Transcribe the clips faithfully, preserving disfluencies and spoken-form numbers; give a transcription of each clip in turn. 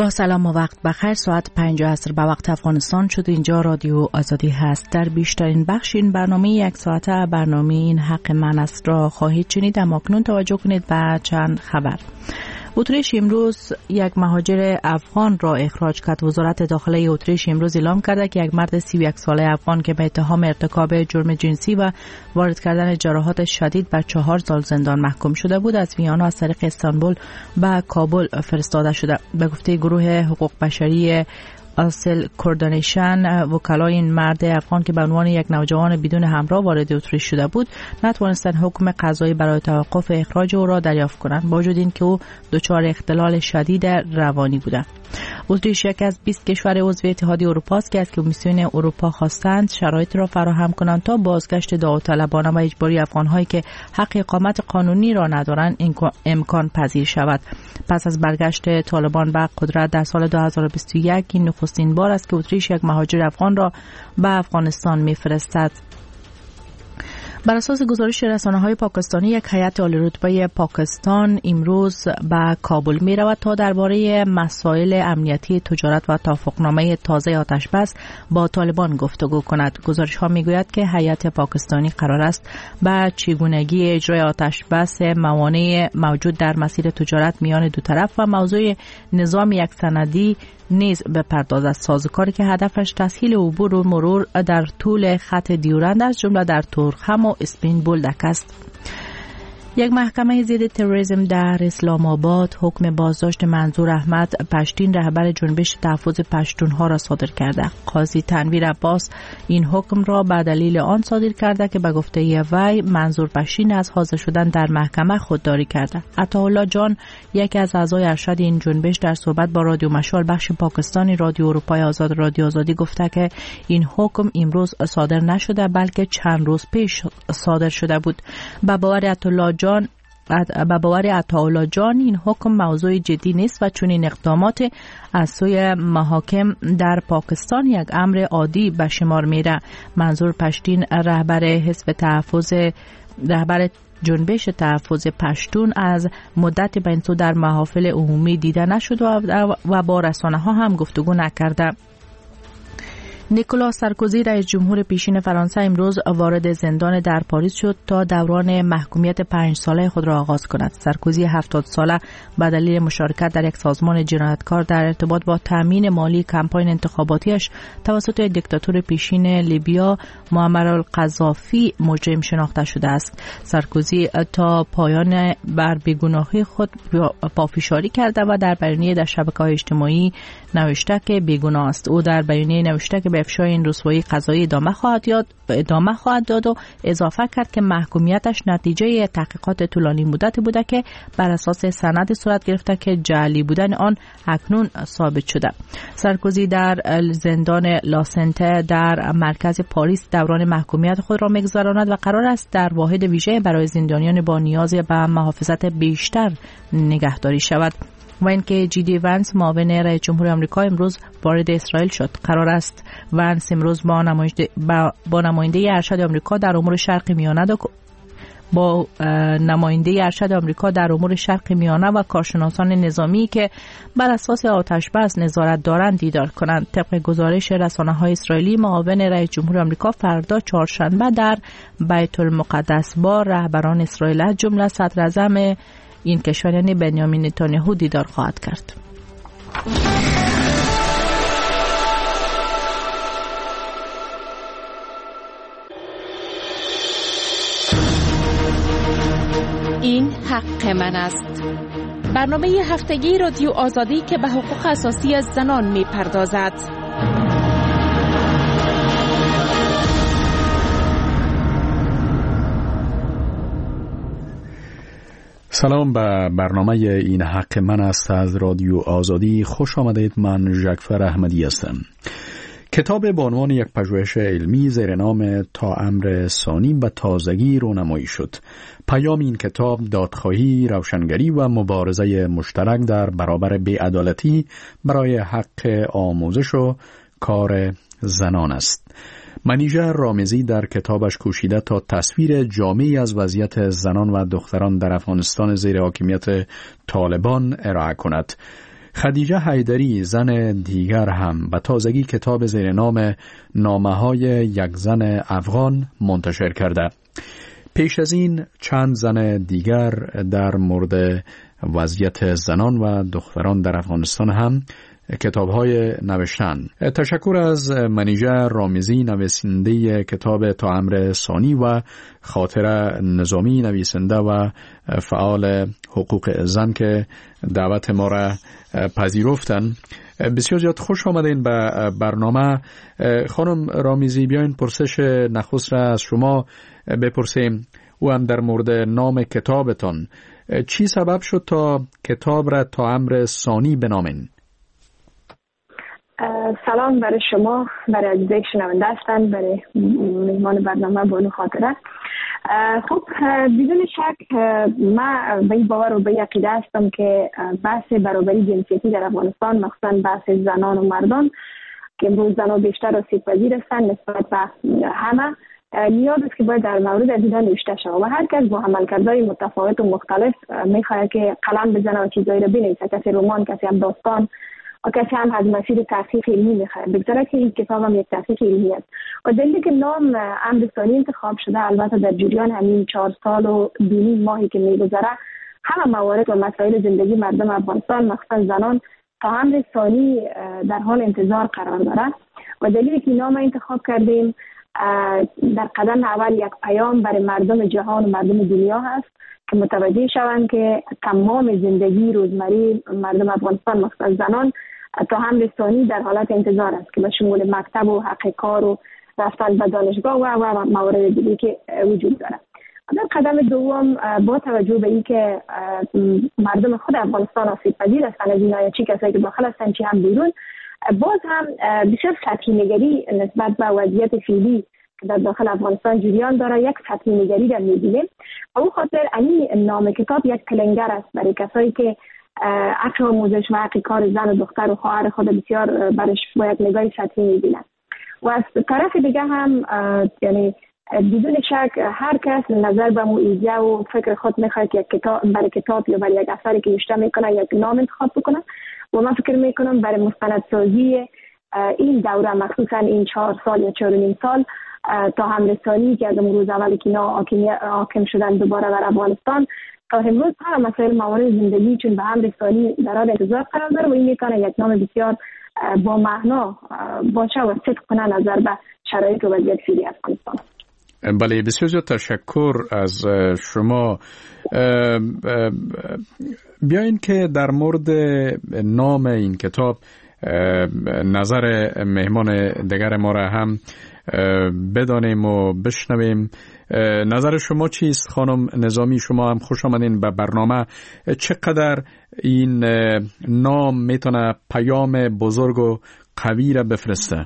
با سلام و وقت بخیر. ساعت پنج عصر به وقت افغانستان شد. اینجا رادیو آزادی هست. در بیشترین بخش این برنامه یک ساعته برنامه این حق من است را خواهید شنید. اما اکنون توجه کنید به چند خبر. اتریش امروز یک مهاجر افغان را اخراج کرد. وزارت داخله اتریش امروز اعلام کرده که یک مرد سی و یک ساله افغان که به اتهام ارتکاب جرم جنسی و وارد کردن جراحات شدید به چهار سال زندان محکوم شده بود از ویانا از طریق استانبول به کابل فرستاده شده. به گفته گروه حقوق بشری اصل کوردینیشن، وکلای این مرد افغان که به عنوان یک نوجوان بدون همراه وارد اتریش شده بود نتوانستند حکم قضایی برای توقف اخراج او را دریافت کنند، با وجود اینکه او دچار اختلال شدید روانی بوده. اتریش یک از بیست کشور عضو اتحادیه اروپا است که از کمیسیون اروپا خواستند شرایط را فراهم کنند تا بازگشت داوطلبانه و اجباری افغان‌هایی که حق اقامت قانونی را ندارند امکان پذیر شود. پس از برگشت طالبان به قدرت در سال دو هزار و بیست و یک این نخستین بار است که اتریش یک مهاجر افغان را به افغانستان می‌فرستد. بر اساس گزارش رسانه‌های پاکستانی، یک هیئت عالی رتبه پاکستان امروز به کابل می‌رود تا درباره مسائل امنیتی، تجارت و توافقنامه تازه آتش‌بس با طالبان گفتگو کند. گزارش‌ها می‌گوید که هیئت پاکستانی قرار است به چگونگی اجرای آتش‌بس، موانع موجود در مسیر تجارت میان دو طرف و موضوع نظام یک سندی نیز بپردازد. سازوکاری که هدفش تسهیل عبور و مرور در طول خط دیورند از جمله در تورخم و اسپین بولدک است. یک محکمه ضد تروریسم در اسلام آباد حکم بازداشت منظور احمد پشتین رهبر جنبش تحفظ پشتونها را صادر کرده. قاضی تنویر عباس این حکم را به دلیل آن صادر کرده که به گفته وی منظور پشتین از حاضر شدن در محکمه خودداری کرده. عطاالله جان، یکی از اعضای ارشد این جنبش، در صحبت با رادیو مشال بخش پاکستانی رادیو اروپای آزاد رادیو آزادی گفته که این حکم امروز صادر نشده بلکه چند روز پیش صادر شده بود. به باور عطاالله جان به باور عطاالله جان این حکم موضوع جدی نیست و چون این اقدامات از سوی محاکم در پاکستان یک امر عادی به شمار میره. منظور پشتین رهبر حزب تحفظ رهبر جنبش تحفظ پشتون از مدت به این سو در محافل عمومی دیده نشد و با رسانه ها هم گفتگو نکرده. نیکولا سارکوزی رئیس جمهور پیشین فرانسه امروز وارد زندان در پاریس شد تا دوران محکومیت پنج ساله خود را آغاز کند. سارکوزی هفتاد ساله به دلیل مشارکت در یک سازمان جنایتکار در ارتباط با تامین مالی کمپاین انتخاباتیش توسط دیکتاتور پیشین لیبیا معمر القذافی مجرم شناخته شده است. سارکوزی تا پایان بر بیگناهی خود پافشاری کرده و در بیانیه در شبکه‌های اجتماعی نوشته که بیگناه است. او در بیانیه نوشته که به افشای این رسوایی قضایی ادامه خواهد داد ادامه خواهد داد و اضافه کرد که محکومیتش نتیجه تحقیقات طولانی مدت بوده که بر اساس سند صورت گرفته که جعلی بودن آن اکنون ثابت شده. سارکوزی در زندان لاسنته در مرکز پاریس دوران محکومیت خود را می‌گذراند و قرار است در واحد ویژه برای زندانیان با نیاز به محافظت بیشتر نگهداری شود. و اینکه جی دی ونس معاون رئیس جمهور آمریکا امروز وارد اسرائیل شد. قرار است ونس امروز با نماینده با نماینده ارشد آمریکا در امور شرق میانه با نماینده ارشد آمریکا در امور شرق میانه و کارشناسان نظامی که بر اساس آتش‌بس نظارت دارند دیدار کنند. طبق گزارش رسانه‌های اسرائیلی، معاون رئیس جمهور آمریکا فردا چهارشنبه در بیت المقدس با رهبران اسرائیل از جمله صدر اعظم این کشور یعنی بنیامین نتانیاهو دیدار خواهد کرد. این حق من است. برنامه هفتگی رادیو آزادی که به حقوق اساسی زنان می پردازد. سلام به برنامه این حق من است از رادیو آزادی. خوش آمدید. من ژکفر احمدی هستم. کتاب با عنوان یک پژوهش علمی زیر نام تا امر ثانی به تازگی رونمایی شد. پیام این کتاب دادخواهی، روشنگری و مبارزه مشترک در برابر بی‌عدالتی برای حق آموزش و کار زنان است. منیژه رامزی در کتابش کوشیده تا تصویر جامعی از وضعیت زنان و دختران در افغانستان زیر حاکمیت طالبان ارائه کند. خدیجه حیدری زن دیگر هم به تازگی کتاب زیر نام نامه‌های یک زن افغان منتشر کرده. پیش از این چند زن دیگر در مورد وضعیت زنان و دختران در افغانستان هم کتاب‌های نوشتن. تشکر از منیژه رامزی نویسنده کتاب تا امر ثانی و خاطره نظامی نویسنده و فعال حقوق زن که دعوت ما را پذیرفتن. بسیار زیاد خوش آمدین به برنامه. خانم رامزی، بیاین پرسش نخست را از شما بپرسیم، او هم در مورد نام کتابتان. چی سبب شد تا کتاب را تا امر ثانی بنامین؟ سلام برای شما، برای عزیزایی که شنونده هستند، برای مهمان برنامه بانو خاطره. خب بدون شک من به این باور و به عقیده هستم که بحث برابری جنسیتی در افغانستان، مخصوصا بحث زنان و مردان که امروز زنان بیشتر آسیب پذیر هستند نسبت به همه، نیاز است که باید در مورد از اینا نوشته شود و هر کس با عملکردهای متفاوت و مختلف میخواهد که قلم بزنه و چیزایی را بنویسه، کسی رمان، کسی هم داستان و کسی هم از مسیر تحقیق علمی میخواد بگذاره که این کتاب هم یک تحقیق علمی است. و دلیلی که نام امر ثانی انتخاب شده، البته در جریان همین چهار سال و دو نیم ماهی که میگذره همه موارد و مسائل زندگی مردم افغانستان مخصوصا زنان تا امر ثانی در حال انتظار قرار داره و دلیلی که نام انتخاب کردیم در قدم اول یک پیام برای مردم جهان و مردم دنیا هست که متوجه شوند که تمام زندگی روزمره مردم افغانستان مخصوصا زنان تا امر ثانی در حالت انتظار است که به شمول مکتب و حق کار و رفتن به دانشگاه و و موارد دیگه که وجود داره. در قدم دوم با توجه به اینکه مردم خود افغانستان آسیب پذیر هستند از این چی کسایی که داخل هستن چی هم بیرون، باز هم بسیار سطحی نگری نسبت به وضعیت فعلی که در داخل افغانستان جریان داره، یک سطحی نگری در می‌بینیم. او خاطر این نام کتاب یک کلنگر است برای کسایی که حق آموزش و حق کار زن و دختر و خواهر خود بسیار برش با یک نگاه سطحی می‌بینند. و از طرف دیگه هم یعنی بدون شک هر کس نظر به مو ایده و فکر خود میخواد که یک کتاب برای کتاب یا برای یک اثری که نوشته میکنه یک نام انتخاب بکنه و من فکر میکنم برای مستندسازی این دوره مخصوصا این چهار سال یا چهار و نیم سال تا امر ثانی که از امروز اولی که اینا حاکم شدن دوباره در افغانستان تا امروز هر مسائل موارد زندگی چون به امر ثانی در حال انتظار قرار داره و این میکنه یک نام بسیار با معنا باشه و صدق کنه نظر به شرایط و وضعیت فعلی افغانستان. بله، بسیار زیاد تشکر از شما. بیاین که در مورد نام این کتاب نظر مهمان دیگر ما را هم بدانیم و بشنویم. نظر شما چیست خانم نظامی؟ شما هم خوش آمدین به برنامه. چقدر این نام میتونه پیام بزرگ و قوی را بفرسته؟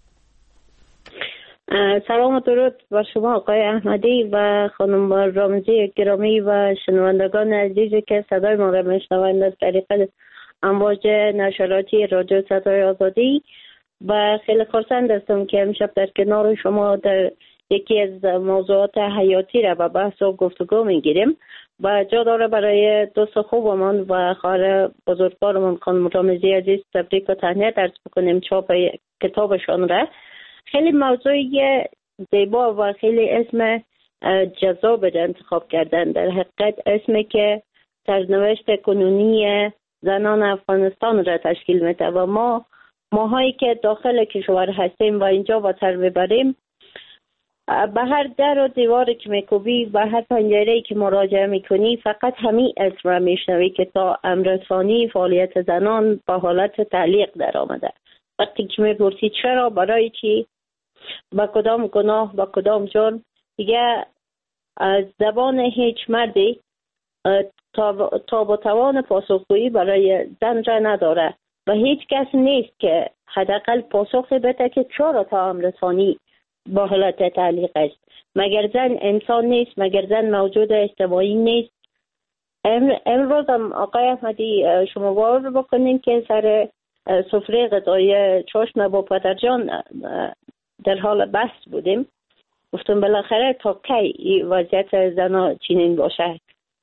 سلام و درود با شما آقای احمدی و خانم رامزی گرامی و شنوندگان عزیزی که صدای ما را میشنوند از طریق امواج نشراتی رادیو صدای آزادی. و خیلی خرسند هستم که امشب در کنار شما در یکی از موضوعات حیاتی را به بحث و گفتگو میگیریم و جا داره برای دوست خوبمان و خواهر بزرگوارمان خانم رامزی عزیز تبریک و تهنیت عرض بکنیم چاپ کتابشان را. خیلی موضوع زیبا و خیلی اسم جذاب انتخاب کردن. در حقیقت اسمی که سرنوشت کنونی زنان افغانستان را تشکیل میده و ما ماهایی که داخل کشور هستیم و اینجا وطن میبریم به هر در و دیواری که میکوبی و هر پنجره‌ای که مراجعه میکنی فقط همین اسم را میشنوی که تا امر ثانی فعالیت زنان با حالت تعلیق در آمده. وقتی که میپرسی چرا، برای چی، با کدام گناه، با کدام جرم، دیگه از زبان هیچ مردی تا با توان پاسخگویی برای زن را نداره و هیچ کس نیست که حداقل پاسخ بده که چرا تا امر ثانی با حالت تعلیق است. مگر زن انسان نیست؟ مگر زن موجود اجتماعی نیست؟ امروز هم آقای احمدی شما باور بکنین که سر سفره غذای چاشت با پدرجان در حال بحث بودیم. گفتم بالاخره تا کی وضعیت زنا چنین باشه؟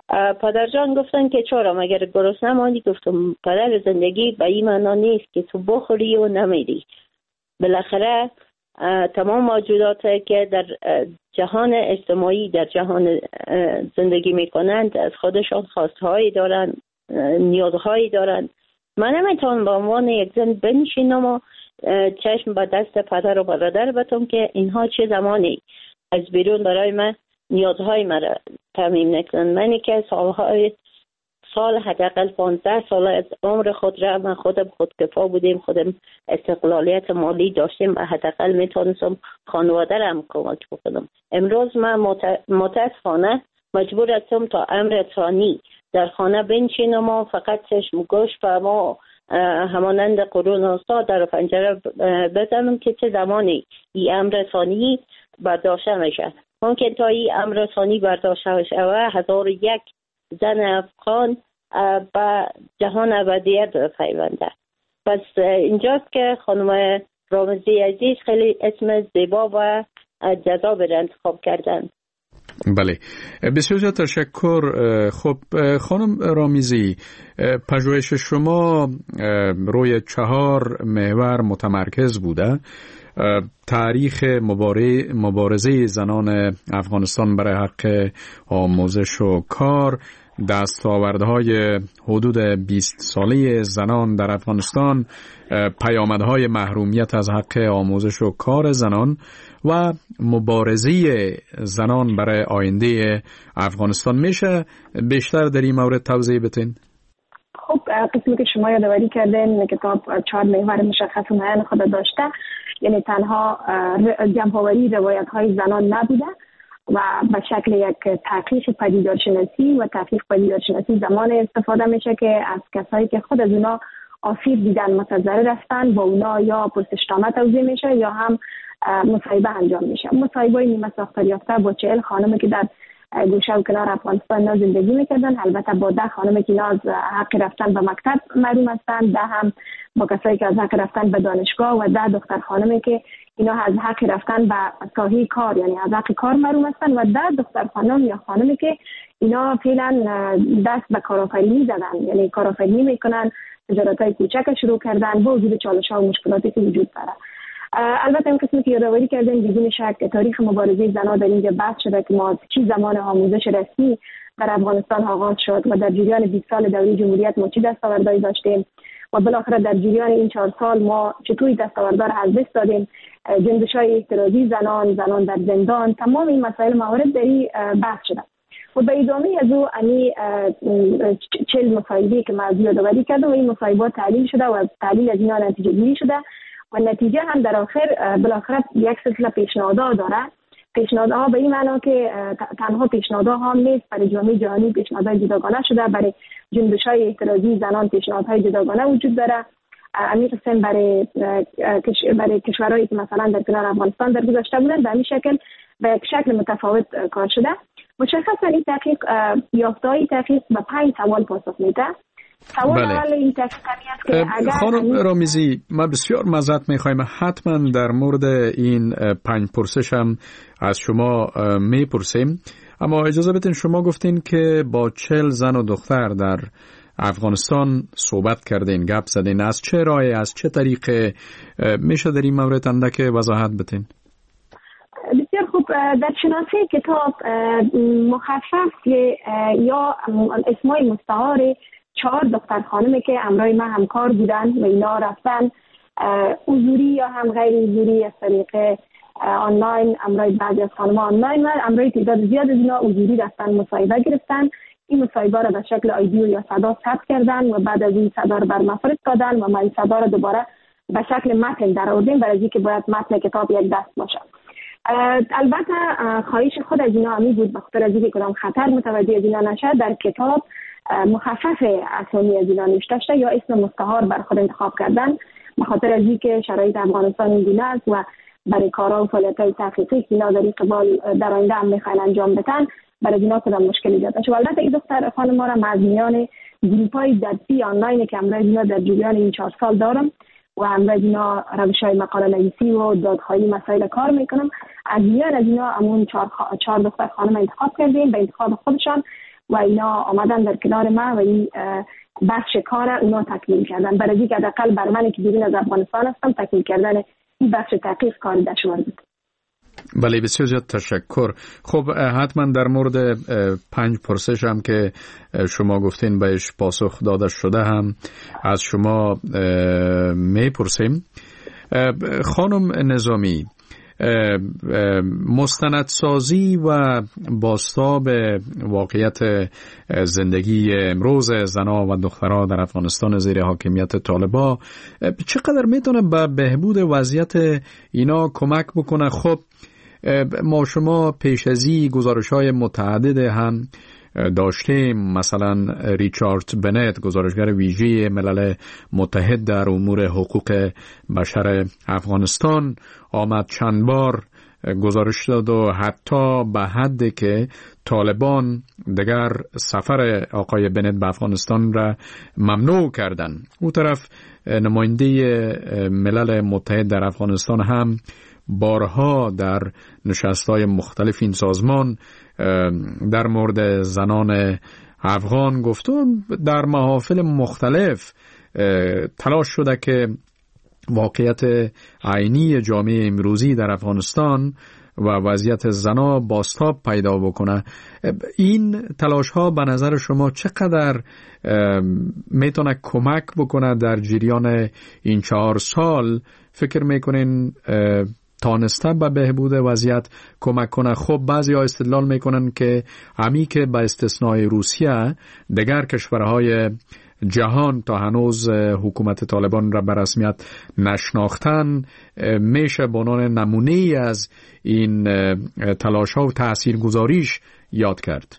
پدر جان گفتن که چرا مگر گرسنه ماندی؟ گفتم پدر، زندگی به این معنا نیست که تو بخوری و نمیری. بالاخره تمام موجودات که در جهان اجتماعی، در جهان زندگی میکنند، از خودشان خواستهایی دارند، نیازهایی دارند. من نمیتونم به عنوان یک زن بنشینم و چشم به دست پدر و برادر بتم که اینها چه زمانی از بیرون برای من نیازهای مرا تامین نکنند. منی که سالهای سال حداقل پانزده سال از عمر خود را من خودم خودکفا بودیم، خودم استقلالیت مالی داشتیم و حداقل میتونستم خانواده را هم کمک بکنم. امروز من متاسفانه مجبور هستم تا امر ثانی در خانه بنشینم و فقط چشم گوش به ما همانند قرون وسطا در پنجره بزنم که چه زمانی این امر ثانی برداشته میشه. ممکن تا این امر ثانی برداشته شود هزار و یک زن افغان به جهان ابدیت بپیونده. پس اینجاست که خانم رامزی عزیز خیلی اسم زیبا و جذاب را انتخاب کردن. بله، بسیار تشکر. خب خانم رامزی، پژوهش شما روی چهار محور متمرکز بوده: تاریخ مبارزه زنان افغانستان برای حق آموزش و کار، دستاوردهای حدود بیست ساله زنان در افغانستان، پیامدهای محرومیت از حق آموزش و کار زنان و مبارزه زنان برای آینده افغانستان. میشه بیشتر در این مورد توضیح بدین؟ خب قسمی که شما یادآوری کردین کتاب چهار محور مشخص و معین خود داشته، یعنی تنها جمع‌آوری روایت‌های زنان نبوده و به شکل یک تحقیق پدیدارشناسی و تحقیق پدیدارشناسی زمان استفاده میشه که از کسایی که خود از اونا آسیب دیدن متضرر هستن با اونا یا پرسشنامه توزیع میشه یا هم مصاحبه انجام میشه. مصاحبه نیمه ساختار یافته با چهل خانمی که در گوشه و کنار افغانستان اینا زندگی میکردن، البته با ده خانمی که اینا از حق رفتن به مکتب محروم هستن، ده هم با کسایی که از حق رفتن به دانشگاه و ده دختر خانمی که اینا از حق رفتن به ساحه کار یعنی از حق کار محروم هستن و ده دختر خانم یا خانمی که اینا فعلا دست به کارآفرینی زدن، یعنی کارآفرینی میکنن، تجارت‌های کوچک شروع کردن با وجود چالش‌ها و مشکلاتی که وجود داره. البته این قسمی که یادآوری کردن بدون شک تاریخ مبارزه زنان در اینجا بحث شده که ما چی زمان آموزش رسمی در افغانستان آغاز شد و در جریان بیست سال دوره جمهوریت ما چی دستاوردهایی داشتیم و بالاخره در جریان این چهار سال ما چطوری دستاوردها را از دست دادیم، جنبش‌های اعتراضی زنان، زنان در زندان، تمام این مسائل موارد در این بحث شده. و به ادامه از او انی چهل مصاحبه که ما یادآوری کردم و این مصاحبات تحلیل شده و تحلیل از اینا نتیجه گیری شده و نتیجه هم در آخر بالاخره یک سلسله پیشنهادها داره. پیشنهادها به این معنا که تنها پیشنهادها هم نیست، برای جامعه جهانی پیشنهادهای جداگانه شده، برای جنبش‌های اعتراضی زنان پیشنهادهای جداگانه وجود داره. امیر حسین برای برای کشورهایی که مثلا در کنار افغانستان در گذشته بودن به این شکل به یک شکل متفاوت کار شده. مشخصا این تحقیق یافته‌های تحقیق به پنج سوال پاسخ میده. سوال بله. اول این تحقیق است که اگر خانم رامزی، ما بسیار معذرت میخوایم، حتما در مورد این پنج پرسش هم از شما میپرسیم، اما اجازه بدین شما گفتین که با چهل زن و دختر در افغانستان صحبت کردین، گپ زدین، از چه راهی، از چه طریقه میشه در این مورد اندک وضاحت بدین؟ بسیار خوب. در شناسه کتاب مخفف یا اسمای مستعار چهار دختر خانمی که همراه من همکار بودن و اینا رفتن حضوری یا هم غیر حضوری از طریق آنلاین، همراه بعضی از خانم‌ها آنلاین و همراه تعداد زیاد از اینا حضوری رفتن مصاحبه گرفتن. این مصاحبه را به شکل آیدیو یا صدا ثبت کردن و بعد از این صدا را بر ما فرستادن و ما این صدا را دوباره به شکل متن درآوردیم برای اینکه باید متن کتاب یک دست باشه. البته خواهش خود از اینا همی بود به خاطر از اینکه کدام خطر متوجه از اینا نشه در کتاب مخفف اسامی از اینا نوشته شده یا اسم مستعار بر خود انتخاب کردن به خاطر از اینکه شرایط افغانستان اینگونه است و برای کارها و فعالیت‌های تحقیقی که اینا در اقبال در آینده هم میخواین انجام بدن برای اینا کدام مشکلی ایجاد نشه. البته این دختر خانم ما را از میان گروپ‌های درسی آنلاین که همراه اینا در جریان این چهار سال دارم و همراه اینا روش‌های مقاله نویسی و دادخواهی مسائل کار میکنم، از میان از اینا همون چهار, خ... چهار دختر خانم انتخاب کردیم به انتخاب خودشان و اینا آمدن در کنار ما و این بخش کار اونا تکمیل کردن. برای دیگه حداقل بر من که بیرون از افغانستان هستم تکمیل کردن این بخش تحقیق کار دشوار بود. بله بسیار زیاد تشکر. خب حتما در مورد پنج پرسش هم که شما گفتین بهش پاسخ داده شده هم از شما میپرسیم. خانم نظامی، مستندسازی و بازتاب واقعیت زندگی امروز زنان و دختران در افغانستان زیر حاکمیت طالبان چقدر میتونه به بهبود وضعیت اینا کمک بکنه؟ خب ما شما پیش ازی گزارش‌های متعدد هم داشتیم، مثلا ریچارد بنت گزارشگر ویژه ملل متحد در امور حقوق بشر افغانستان آمد چند بار گزارش داد و حتی به حدی که طالبان دیگر سفر آقای بنت به افغانستان را ممنوع کردن. اون طرف نماینده ملل متحد در افغانستان هم بارها در نشست‌های مختلف این سازمان در مورد زنان افغان گفته، در محافل مختلف تلاش شده که واقعیت عینی جامعه امروزی در افغانستان و وضعیت زنا بازتاب پیدا بکنه. این تلاش ها به نظر شما چقدر میتونه کمک بکنه در جریان این چهار سال؟ فکر میکنین تانسته به بهبود وضعیت کمک کنه؟ خب بعضی ها استدلال میکنن که همی که به استثنای روسیه دیگر کشورهای جهان تا هنوز حکومت طالبان را به رسمیت نشناختن میشه به عنوان نمونه از این تلاش ها و تاثیرگذاریش یاد کرد.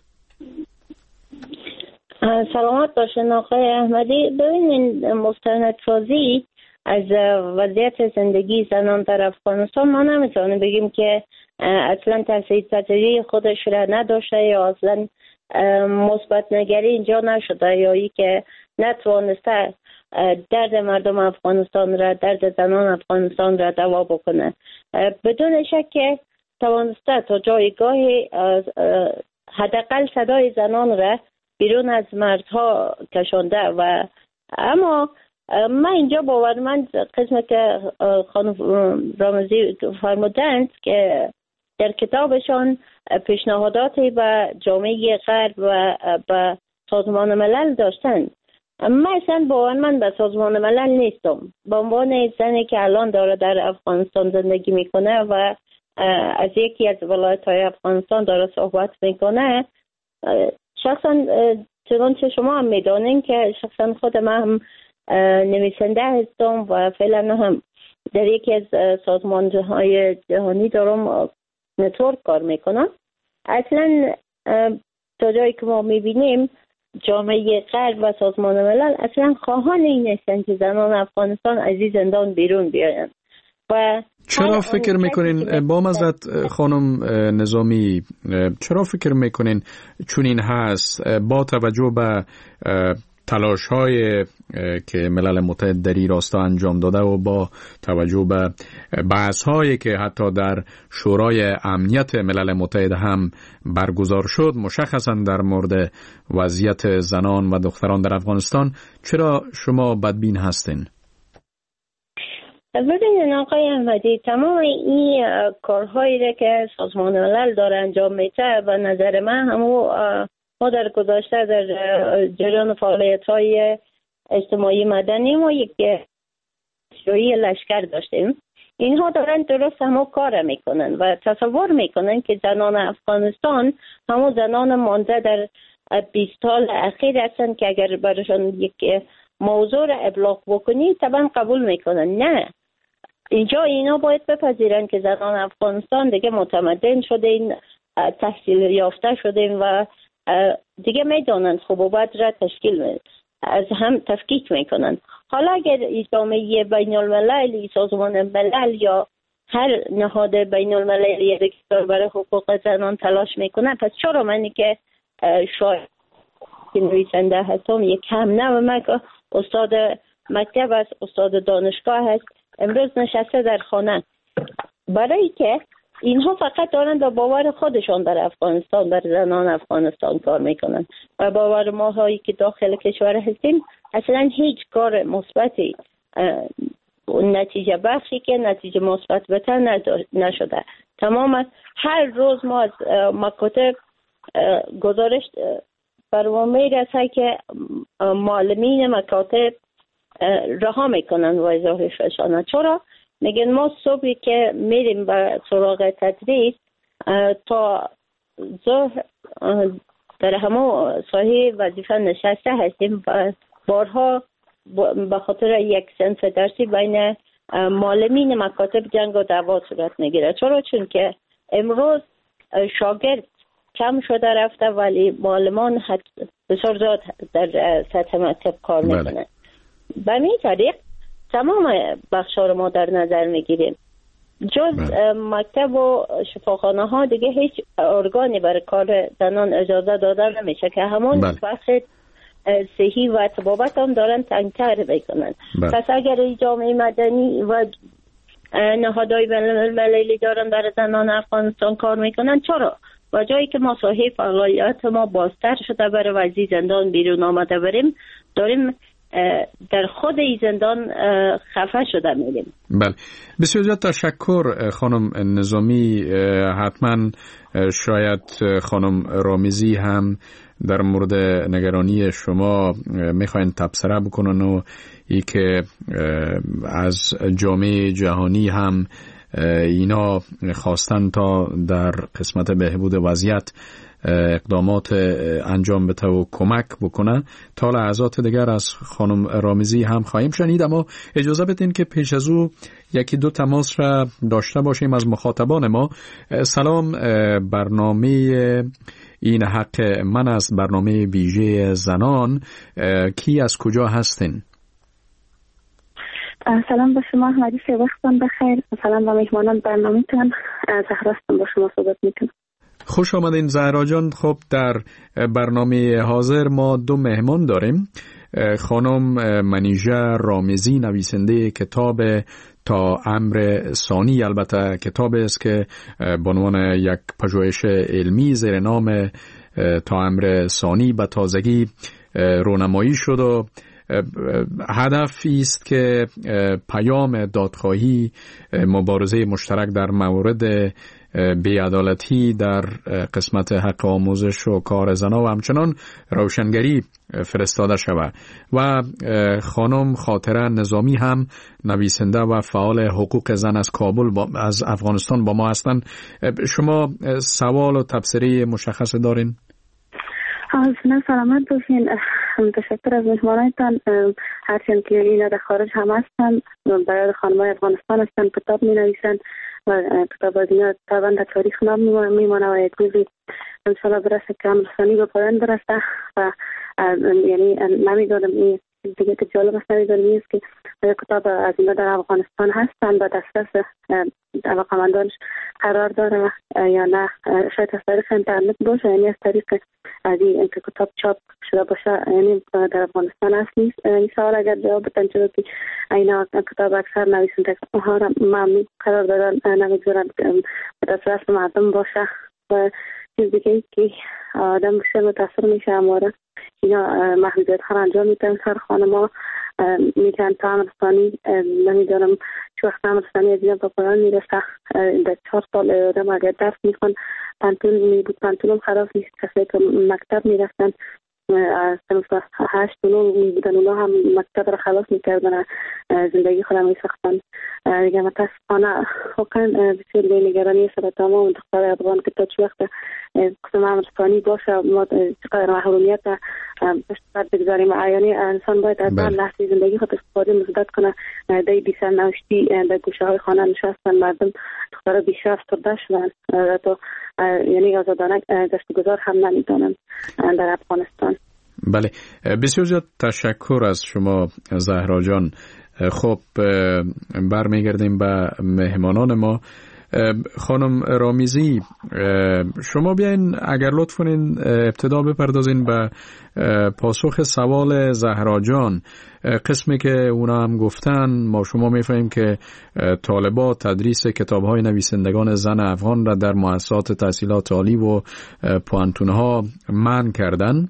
سلامت باشین آقای احمدی. ببینین مستندسازی از وضعیت زندگی زنان در افغانستان ما نمیتونیم بگیم که اصلا تحصیل پذیری خودش را نداشته یا اصلا مثبت نگری اینجا نشده یا ای که نتوانسته درد مردم افغانستان را، درد زنان افغانستان را دوا بکنه. بدون شک که توانسته تا جایگاهی حداقل صدای زنان را بیرون از مردها کشانده و اما من اینجا باورمند قسمت که خانم رامزی فرمودند که در کتابشان پیشنهاداتی به جامعه غرب و به سازمان ملل داشتند. من اصلا باورمند به سازمان ملل نیستم. به عنوان زنی که الان داره در افغانستان زندگی میکنه و از یکی از ولایت‌های افغانستان داره صحبت میکنه، شخصا چنانچه شما هم میدانین که شخصا خود من هم نویسنده هستم و فعلا هم در یکی از سازمان‌های جهانی دارم نتورک کار میکنم. اصلا تا جایی که ما میبینیم جامعه غرب و سازمان ملل اصلا خواهان این نیستن که زنان افغانستان از این زندان بیرون بیاین. و چرا فکر میکنین با مزد خانم نظامی، چرا فکر میکنین چون این هست با توجه به تلاش های که ملل متحد در این راستا انجام داده و با توجه به بحث هایی که حتی در شورای امنیت ملل متحد هم برگزار شد مشخصا در مورد وضعیت زنان و دختران در افغانستان، چرا شما بدبین هستین؟ ببینید آقای احمدی، تمام این کارهایی را که سازمان ملل داره انجام میده و نظر من همو ما در گذشته در جریان فعالیت‌های اجتماعی مدنی ما یک شویی لشکر داشتیم. اینها دارن درست همو کار میکنن و تصور میکنن که زنان افغانستان همو زنان مانده در بیست سال اخیر هستن که اگر برشان یک موضوع را ابلاغ بکنی طبعا قبول میکنن. نه، اینجا اینا باید بپذیرن که زنان افغانستان دیگه متمدن شدین، تحصیل یافته شدین و دیگه میدونن خوب و بد را تشکیل می از هم تفکیک میکنن. حالا اگر جامعه بین الملل، سازمان ملل یا هر نهاد بین المللی که برای حقوق زنان تلاش میکنه، پس چرا منی که شاید نویسنده هستم یک کم نه و من که استاد مکتب است، استاد دانشگاه هست، امروز نشسته در خانه برای که اینها فقط دارن در باور خودشان در افغانستان، در زنان افغانستان کار میکنن و باور ما هایی که داخل کشور هستیم اصلا هیچ کار مثبتی نتیجه بخشی که نتیجه مثبت بهتر نشده. تمام هر روز ما از مکاتب گزارش بر ما میرسه که معلمین مکاتب رها میکنن وظایفشان. چرا؟ میگن ما صبحی که میریم به سراغ تدریس تا ظهر در همه ساحه وظیفه نشسته هستیم و بارها به خاطر یک صنف درسی بین معلمین مکاتب جنگ و دعوا صورت میگیره. چرا؟ چون که امروز شاگرد کم شده رفته ولی معلمان بسیار زیاد در سطح مکتب کار میکنن. به این طریق تمام بخش‌ها رو ما در نظر میگیریم. جز مکتب و شفاخانه ها دیگه هیچ ارگانی برای کار زنان اجازه داده نمیشه که همون بخش صحی و طبابت هم دارن تنگتر بکنن. پس اگر جامعه مدنی و نهادهای بین‌المللی دارن در زنان افغانستان کار میکنن، چرا؟ و جایی که ما ساحه فعالیت ما بازتر شده برای وزیر زندان بیرون آمده بریم، داریم در خود ای زندان خفه شده میریم. بله، بسیار زیاد تشکر خانم نظامی. حتما شاید خانم رامیزی هم در مورد نگرانی شما میخواین تبصره بکنن و ای که از جامعه جهانی هم اینا خواستن تا در قسمت بهبود وضعیت اقدامات انجام بده و کمک بکنه. تا لحظات دیگر از خانم رامیزی هم خواهیم شنید، اما اجازه بدین که پیش از او یکی دو تماس را داشته باشیم از مخاطبان ما. سلام، برنامه این حق من است، برنامه ویژه زنان. کی از کجا هستین؟ سلام به شما احمدی، وقتتون بخیر. سلام به مهمانان برنامه‌تون. زهرا هستم، با شما صحبت میکنم. خوش آمدین زهرا جان. خب در برنامه حاضر ما دو مهمان داریم. خانم منیژه رامیزی، نویسنده کتاب تا امر ثانی، البته کتاب است که به عنوان یک پژوهش علمی زیر نام تا امر ثانی به تازگی رونمایی شد و هدفی است که پیام دادخواهی، مبارزه مشترک در مورد بی‌عدالتی در قسمت حق آموزش و کار زنان و همچنان روشنگری فرستاده شود. و خانم خاطره نظامی هم نویسنده و فعال حقوق زن از کابل با از افغانستان با ما هستند. شما سوال و تبصره مشخص دارین؟ از نه سلامت باشین. تشکر از مهمانانتان. هرچند که اینا در خارج هم هستن، برای خانمای افغانستان هستن، کتاب می نویسن و کتاب از اینا طبعا در تاریخ نام میمانه و یک روزی انشاءالله برسه که امر ثانی به پایان برسه. و یعنی نمیدونم این دیگه که جالب است، نمیدونم این است که کتاب از اینا در افغانستان هستن و دسترس علاقمندانش قرار داره یا نه. شاید از طریق اینترنت باشه، یعنی از طریق از این که کتاب چاپ شده باشه، یعنی در افغانستان هست نیست. این سوال اگر جواب بدن، چرا که اینا کتاب اکثر نویسنده ها را ممنوع قرار دادن، نمیگذارن به دسترس مردم باشه. و چیز دیگه که آدم بسیار متاثر میشه، اماره اینا محدودیت ها را انجام میتن سر خانما میتن تا امر ثانی. نمیدارم چه وقت امر ثانی از اینا به پایان میرسه. در چهار سال آدم اگر درس میخوان، پانتون می بود، پانتون هم خراب نیست. کسی که مکتب میرفتن از صنف هشت و نو می بودن، اونا هم مکتب را خلاص میکردن، زندگی خودم میساختن. دیگه متاسفانه واقعا بسیار به نگرانی سر تمام دختر افغان که تا چه وقت قسم امر ثانی باشه، ما چقدر محرومیت بشتر بگذاریم. عیانی انسان باید از هر لحظه زندگی خود استفاده مثبت کنه. دی بیسر نوشتی در گوشه های خانه نشستن، مردم دختر بیشتر افسرده شدن، تو یعنی آزادانه گشت گذار هم نمیدونن در افغانستان. بله، بسیار زیاد تشکر از شما زهرا جان. خب برمیگردیم به مهمانان ما. خانم رامیزی، شما بیاین اگر لطف کنین ابتدا بپردازین به پاسخ سوال زهرا جان. قسمی که اونا هم گفتن ما شما میفهمیم که طالبان تدریس کتاب‌های نویسندگان زن افغان را در مؤسسات تحصیلات عالی و پوانتون‌ها منع کردن.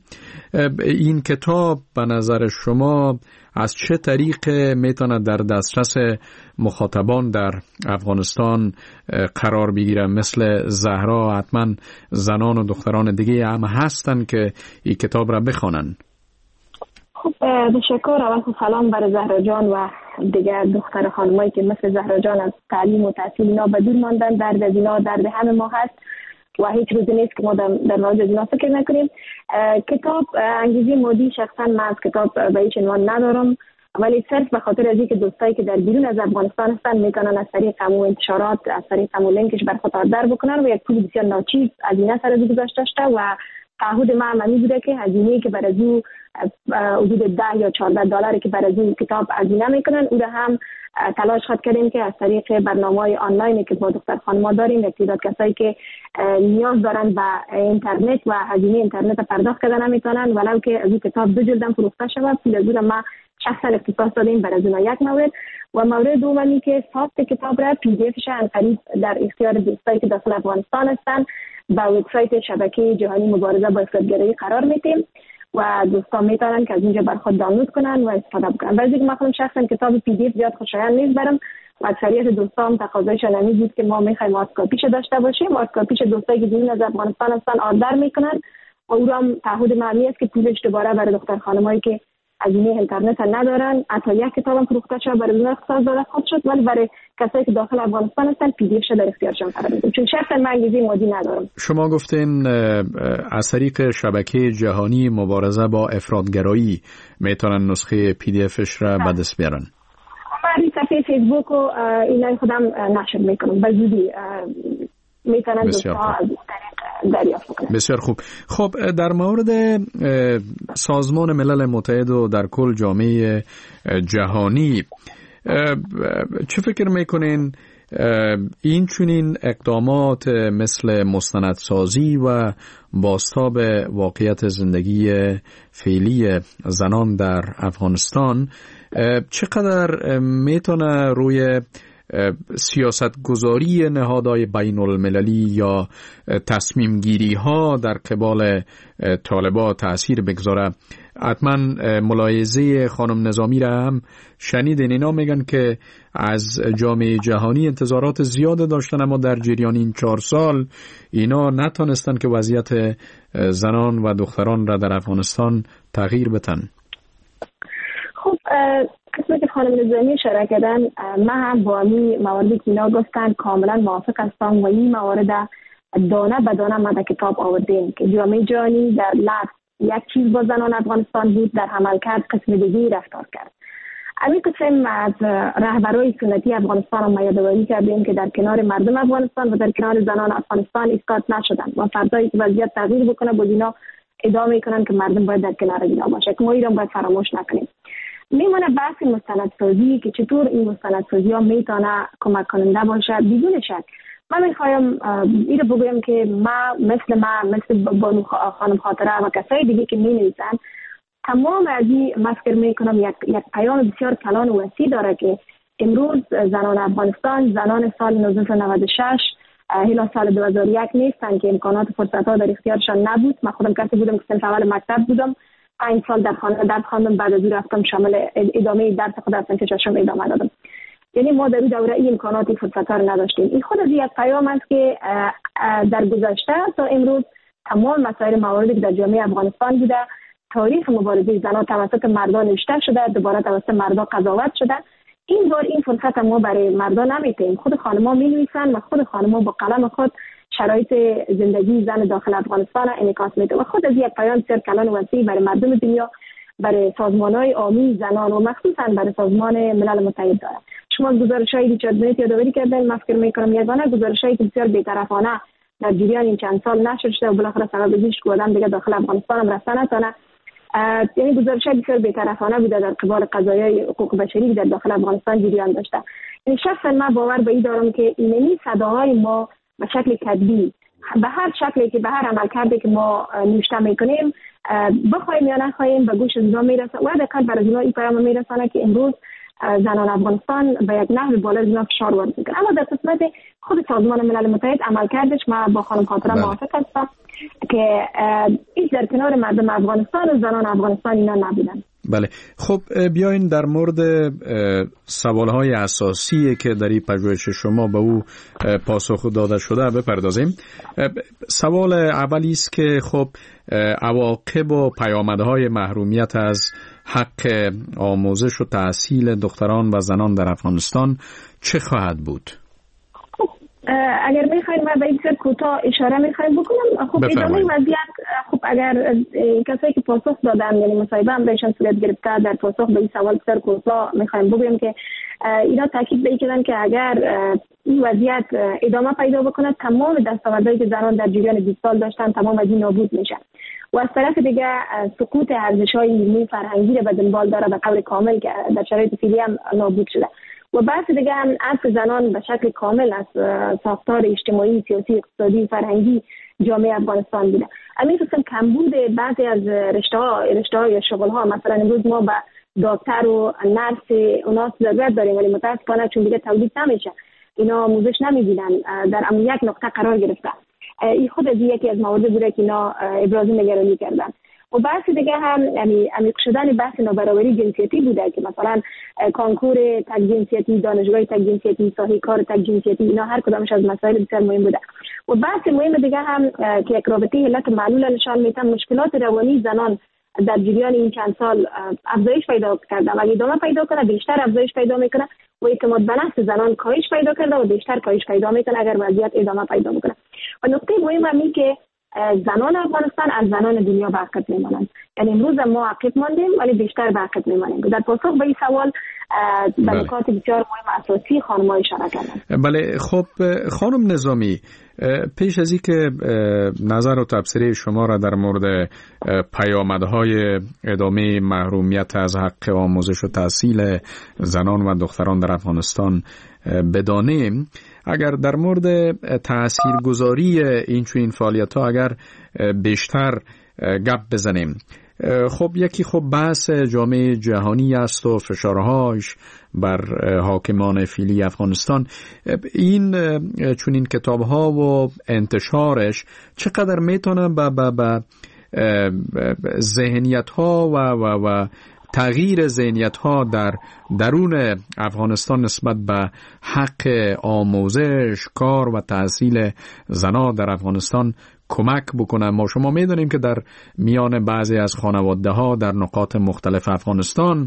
این کتاب به نظر شما از چه طریق میتونه در دسترس مخاطبان در افغانستان قرار بگیره؟ مثل زهرا حتما زنان و دختران دیگه هم هستن که این کتاب را بخوانن. خب تشکر. اول سلام برای زهرا جان و دیگر دختر خانمایی که مثل زهرا جان از تعلیم و تحصیل اینا به دور ماندن. درد از اینا درد همه ما هست و هیچ روزی نیست که ما در مورد اینا فکر نکنیم. کتاب انگیزه مادی شخصا من از کتاب به هیچ عنوان ندارم، ولی صرف به خاطر از اینکه دوستایی که در بیرون از افغانستان هستن میتونن از طریق همون انتشارات از طریق همون لینکش بر خود آردر بکنن و یک پول بسیار ناچیز هزینه سر از گذاشته شده و تعهد ما معنی بوده که هزینه‌ای که بر از او حدود ده یا چهارده دلاری که بر از این کتاب هزینه میکنن او را هم تلاش خود کردیم که از طریق برنامه‌های آنلاینی که با دختر خانم‌ها داریم، یک تعداد کسایی که نیاز دارن به اینترنت و هزینه اینترنت پرداخت کردن نمیتونن، ولو که از این کتاب دو جلد فروخته شود پول از او ما شخصا اختصاص دادیم بر از اون یک مورد. و مورد دومی که ساخت کتاب را پی دی افش ان قریب در اختیار دوستایی که داخل افغانستان هستن با وبسایت شبکه جهانی مبارزه با افراطگرایی قرار میدیم و دوستان میتونن که از اینجا بر خود دانلود کنن و استفاده بکنن. ولی که مثلا شخصا کتاب پی دی اف زیاد خوشایند نیست برام و اکثریت دوستان تقاضایشون همین بود که ما میخوایم واسط کاپیش داشته باشیم. واسط کاپیش دوستایی که بیرون از افغانستان هستن آردر میکنن و او هم تعهد معنی است که پولش دوباره برای دختر خانمایی که هزینه اینترنت ندارن حتی یک کتابم فروخته شد برای اون اختصاص داده خود شد، ولی برای کسایی که داخل افغانستان هستن پی دی اف در اختیارشون قرار میدیم چون شخصا من انگیزه مادی ندارم. شما گفتین از طریق شبکه جهانی مبارزه با افراطگرایی میتونن نسخه پی دی افش را به دست بیارن. من صفحه فیسبوک و اینا خودم نشر میکنم به زودی میتونن دوستان از دریافت کنن. بسیار خوب. خب در مورد سازمان ملل متحد و در کل جامعه جهانی چه فکر میکنین این چنین اقدامات مثل مستندسازی و بازتاب واقعیت زندگی فعلی زنان در افغانستان چقدر میتونه روی سیاست گذاری نهادهای بین المللی یا تصمیم گیری ها در قبال طالبان تأثیر بگذاره؟ حتما ملاحظه خانم نظامی را هم شنیدین، اینا میگن که از جامعه جهانی انتظارات زیاد داشتن اما در جریان این چهار سال اینا نتونستن که وضعیت زنان و دختران را در افغانستان تغییر بدن. خب قسمی که خانم نظامی اشاره کردن من هم با این مواردی که اینا گفتن کاملا موافق هستم و این موارد دانه به دانه ما در کتاب آوردیم که جامعه جهانی در لفظ یک چیز با زنان افغانستان بود، در عمل کرد قسم دیگی رفتار کرد. همین قسم از رهبرای سنتی افغانستان هم یادآوری کردیم که در کنار مردم افغانستان و در کنار زنان افغانستان ایستاد نشدن و فردایی که وضعیت تغییر بکنه با اینا ادامه میکنن که مردم باید در کنار اینا باشه که ما ایران باید فراموش نکنیم. میمونه بحث مستندسازی که چطور این مستندسازی ها میتونه کمک کننده باشه. بدون شک من میخوایم این رو بگویم که ما مثل ما مثل بانو خانم خاطره و کسای دیگه که می نویسن تمام از این مفکر میکنم یک, یک پیام بسیار کلان و وسیع داره که امروز زنان افغانستان زنان سال نوزده نود و شش هلا سال دو هزار و یک نیستن که امکانات فرصت ها در اختیارشان نبود. من خودم کسی بودم که صنف اول مکتب بودم، پنج سال در خانه درس خواندم، بعد از اون رفتم شامل ادامه درس خود هستم که ششم ادامه دادم. یعنی ما در این دوره این امکاناتی فرصت ها رو نداشتیم. این خود از یک پیام است که در گذشته تا امروز تمام مسائل مواردی که در جامعه افغانستان بوده تاریخ مبارزه زنان توسط مردان نوشته شده، دوباره توسط مردان قضاوت شده. این بار این فرصت ما برای مردان نمیتیم. خود خانم‌ها می‌نویسن و خود خانم‌ها با قلم خود شرایط زندگی زن داخل افغانستان انعکاس میده و خود از یک پیام بسیار کلان و وسیع برای مردم دنیا، برای سازمان‌های عامی زنان و مخصوصاً برای سازمان ملل متحد داره. شما گزارش‌های دیچارت یادآوری کردن، من فکر می‌کنم یگانه گزارش‌هایی که بسیار بی‌طرفانه در جریان این چند سال نشر شده و بالاخره سبب ازش که آدم دیگه داخل افغانستان هم رسانه نتونه، یعنی گزارش‌های بسیار بی‌طرفانه بوده در قبال قضایای حقوق بشری در داخل افغانستان جریان داشته. این شخصا من باور به این دارم که اینمی صداهای ما به شکل کدبی به هر شکلی که به هر عمل کرده که ما نوشته میکنیم بخوایم یا نخوایم به گوش زنان میرسه و دقیقاً برای زنان این پیام میرسانه که امروز زنان افغانستان به یک نحو بالا زنان فشار وارد میکنه. اما در قسمت خود سازمان ملل متحد عمل کردش ما با خانم خاطره موافق هستم که این در کنار مردم افغانستان و زنان افغانستان اینا نبودن. بله، خب بیاین در مورد سوالهای اساسی که در این پژوهش شما به او پاسخ داده شده بپردازیم. سوال اولی است که خب عواقب و پیامدهای محرومیت از حق آموزش و تحصیل دختران و زنان در افغانستان چه خواهد بود؟ اگر میخوایم من به این سر کوتاه اشاره میخوایم بکنم. خب ادامه وضعیت، خب اگر کسایی که پاسخ دادن یعنی مصاحبه هم بهشون صورت گرفته در پاسخ به این سوال سر کوتاه میخوایم بگویم که اینا تاکید به این کردن که اگر این وضعیت ادامه پیدا بکنه تمام دستاوردهایی که زنان در جریان بیست سال داشتن تمام از این نابود میشه و از طرف دیگه سقوط ارزش‌های علمی فرهنگی رو به دنبال داره به طور کامل که در شرایط فعلی هم نابود شده و بحث دیگه هم عطف زنان به شکل کامل از ساختار اجتماعی، سیاسی، اقتصادی، فرهنگی جامعه افغانستان بوده. همین قسم کمبود بعضی از رشته‌ها رشته‌ها یا شغل‌ها، مثلا امروز ما به دکتر و نرس اونا ضرورت داریم ولی متأسفانه چون دیگه تولید نمیشه اینا آموزش نمی‌بینن، در اما یک نقطه قرار گرفته. این خود از یکی از موارد بوده که اینا ابراز نگرانی کردن. و بحث دیگه هم یعنی عمیق شدن بحث نابرابری جنسیتی بوده که مثلا کنکور تک جنسیتی، دانشگاه تک جنسیتی، ساحه کار تک جنسیتی، اینا هر کدامش از مسائل بسیار مهم بوده. و بحث مهم دیگه هم که یک رابطه علت معلول نشان میده مشکلات روانی زنان در جریان این چند سال افزایش پیدا کرده و اگه ادامه پیدا کنه بیشتر افزایش پیدا میکنه و اعتماد به نفس زنان کاهش پیدا کرده و بیشتر کاهش پیدا میکنه اگر وضعیت ادامه پیدا میکنه. و نکته مهم هم که زنان افغانستان از زنان دنیا به عقب میمانند. یعنی امروز ما عقب ماندیم ولی بیشتر به عقب میمانیم. در پاسخ به این سوال به نکات بسیار مهم اساسی خانم‌ها اشاره کردند. بله، خب خانم نظامی، پیش از این که نظر و تبصره شما را در مورد پیامدهای ادامه محرومیت از حق آموزش و تحصیل زنان و دختران در افغانستان بدانیم، اگر در مورد تاثیرگذاری این چنین فعالیت‌ها اگر بیشتر گپ بزنیم، خب یکی خب بحث جامعه جهانی است و فشارهاش بر حاکمان فعلی افغانستان. این چنین کتاب‌ها و انتشارش چقدر میتونه به به به ذهنیت‌ها و و و تغییر ذهنیت‌ها در درون افغانستان نسبت به حق آموزش، کار و تحصیل زنان در افغانستان کمک بکنه؟ ما شما میدونیم که در میان بعضی از خانواده‌ها در نقاط مختلف افغانستان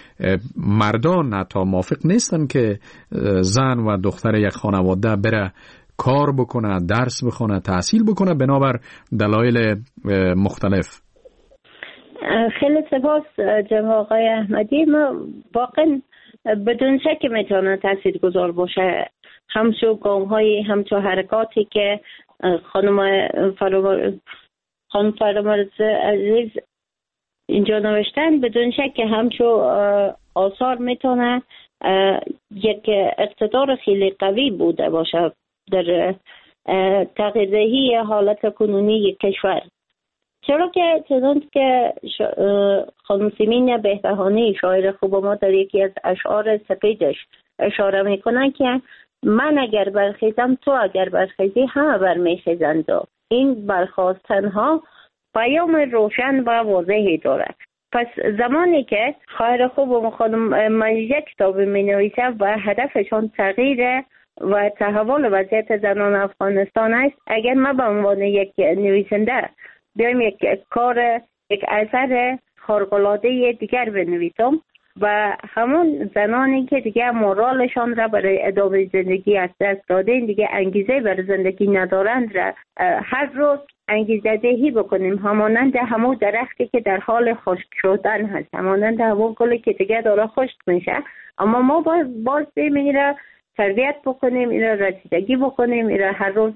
مردان حتی موافق نیستن که زن و دختر یک خانواده بره کار بکنه، درس بخونه، تحصیل بکنه بنابر دلایل مختلف. خیلی سپاس جناب آقای احمدی. ما واقعا بدون شک میتونه تاثیرگذار باشه همچو گام های همچو حرکاتی که خانم فرامرز خانم فرامرز عزیز اینجا نوشتن. بدون شک که همچو آثار میتونه یک اقتدار خیلی قوی بوده باشه در تغییردهی حالت کنونی کشور. چرا که چنانچه که خانم سیمین بهبهانی شاعر خوب ما در یکی از اشعار سپیدش اشاره میکنن که من اگر برخیزم تو اگر برخیزی همه برمیخیزند. این برخاستنها پیام روشن و واضحی دارد. پس زمانی که شاعر خوب و خانم من یک کتاب می نویسه و هدفشان تغییر و تحول وضعیت زنان افغانستان است، اگر من به عنوان یک نویسنده بیایم یک کار یک اثر خارق‌العاده دیگر بنویسم و همون زنانی که دیگه مورالشان را برای ادامه زندگی از دست دادن، دیگه انگیزه برای زندگی ندارند، را هر روز انگیزه دهی بکنیم، همانند همون درختی که در حال خشک شدن هست، همانند همون گلی که دیگه داره خشک میشه، اما ما باز باز بیم این را تربیت بکنیم، این را رسیدگی بکنیم، این را هر روز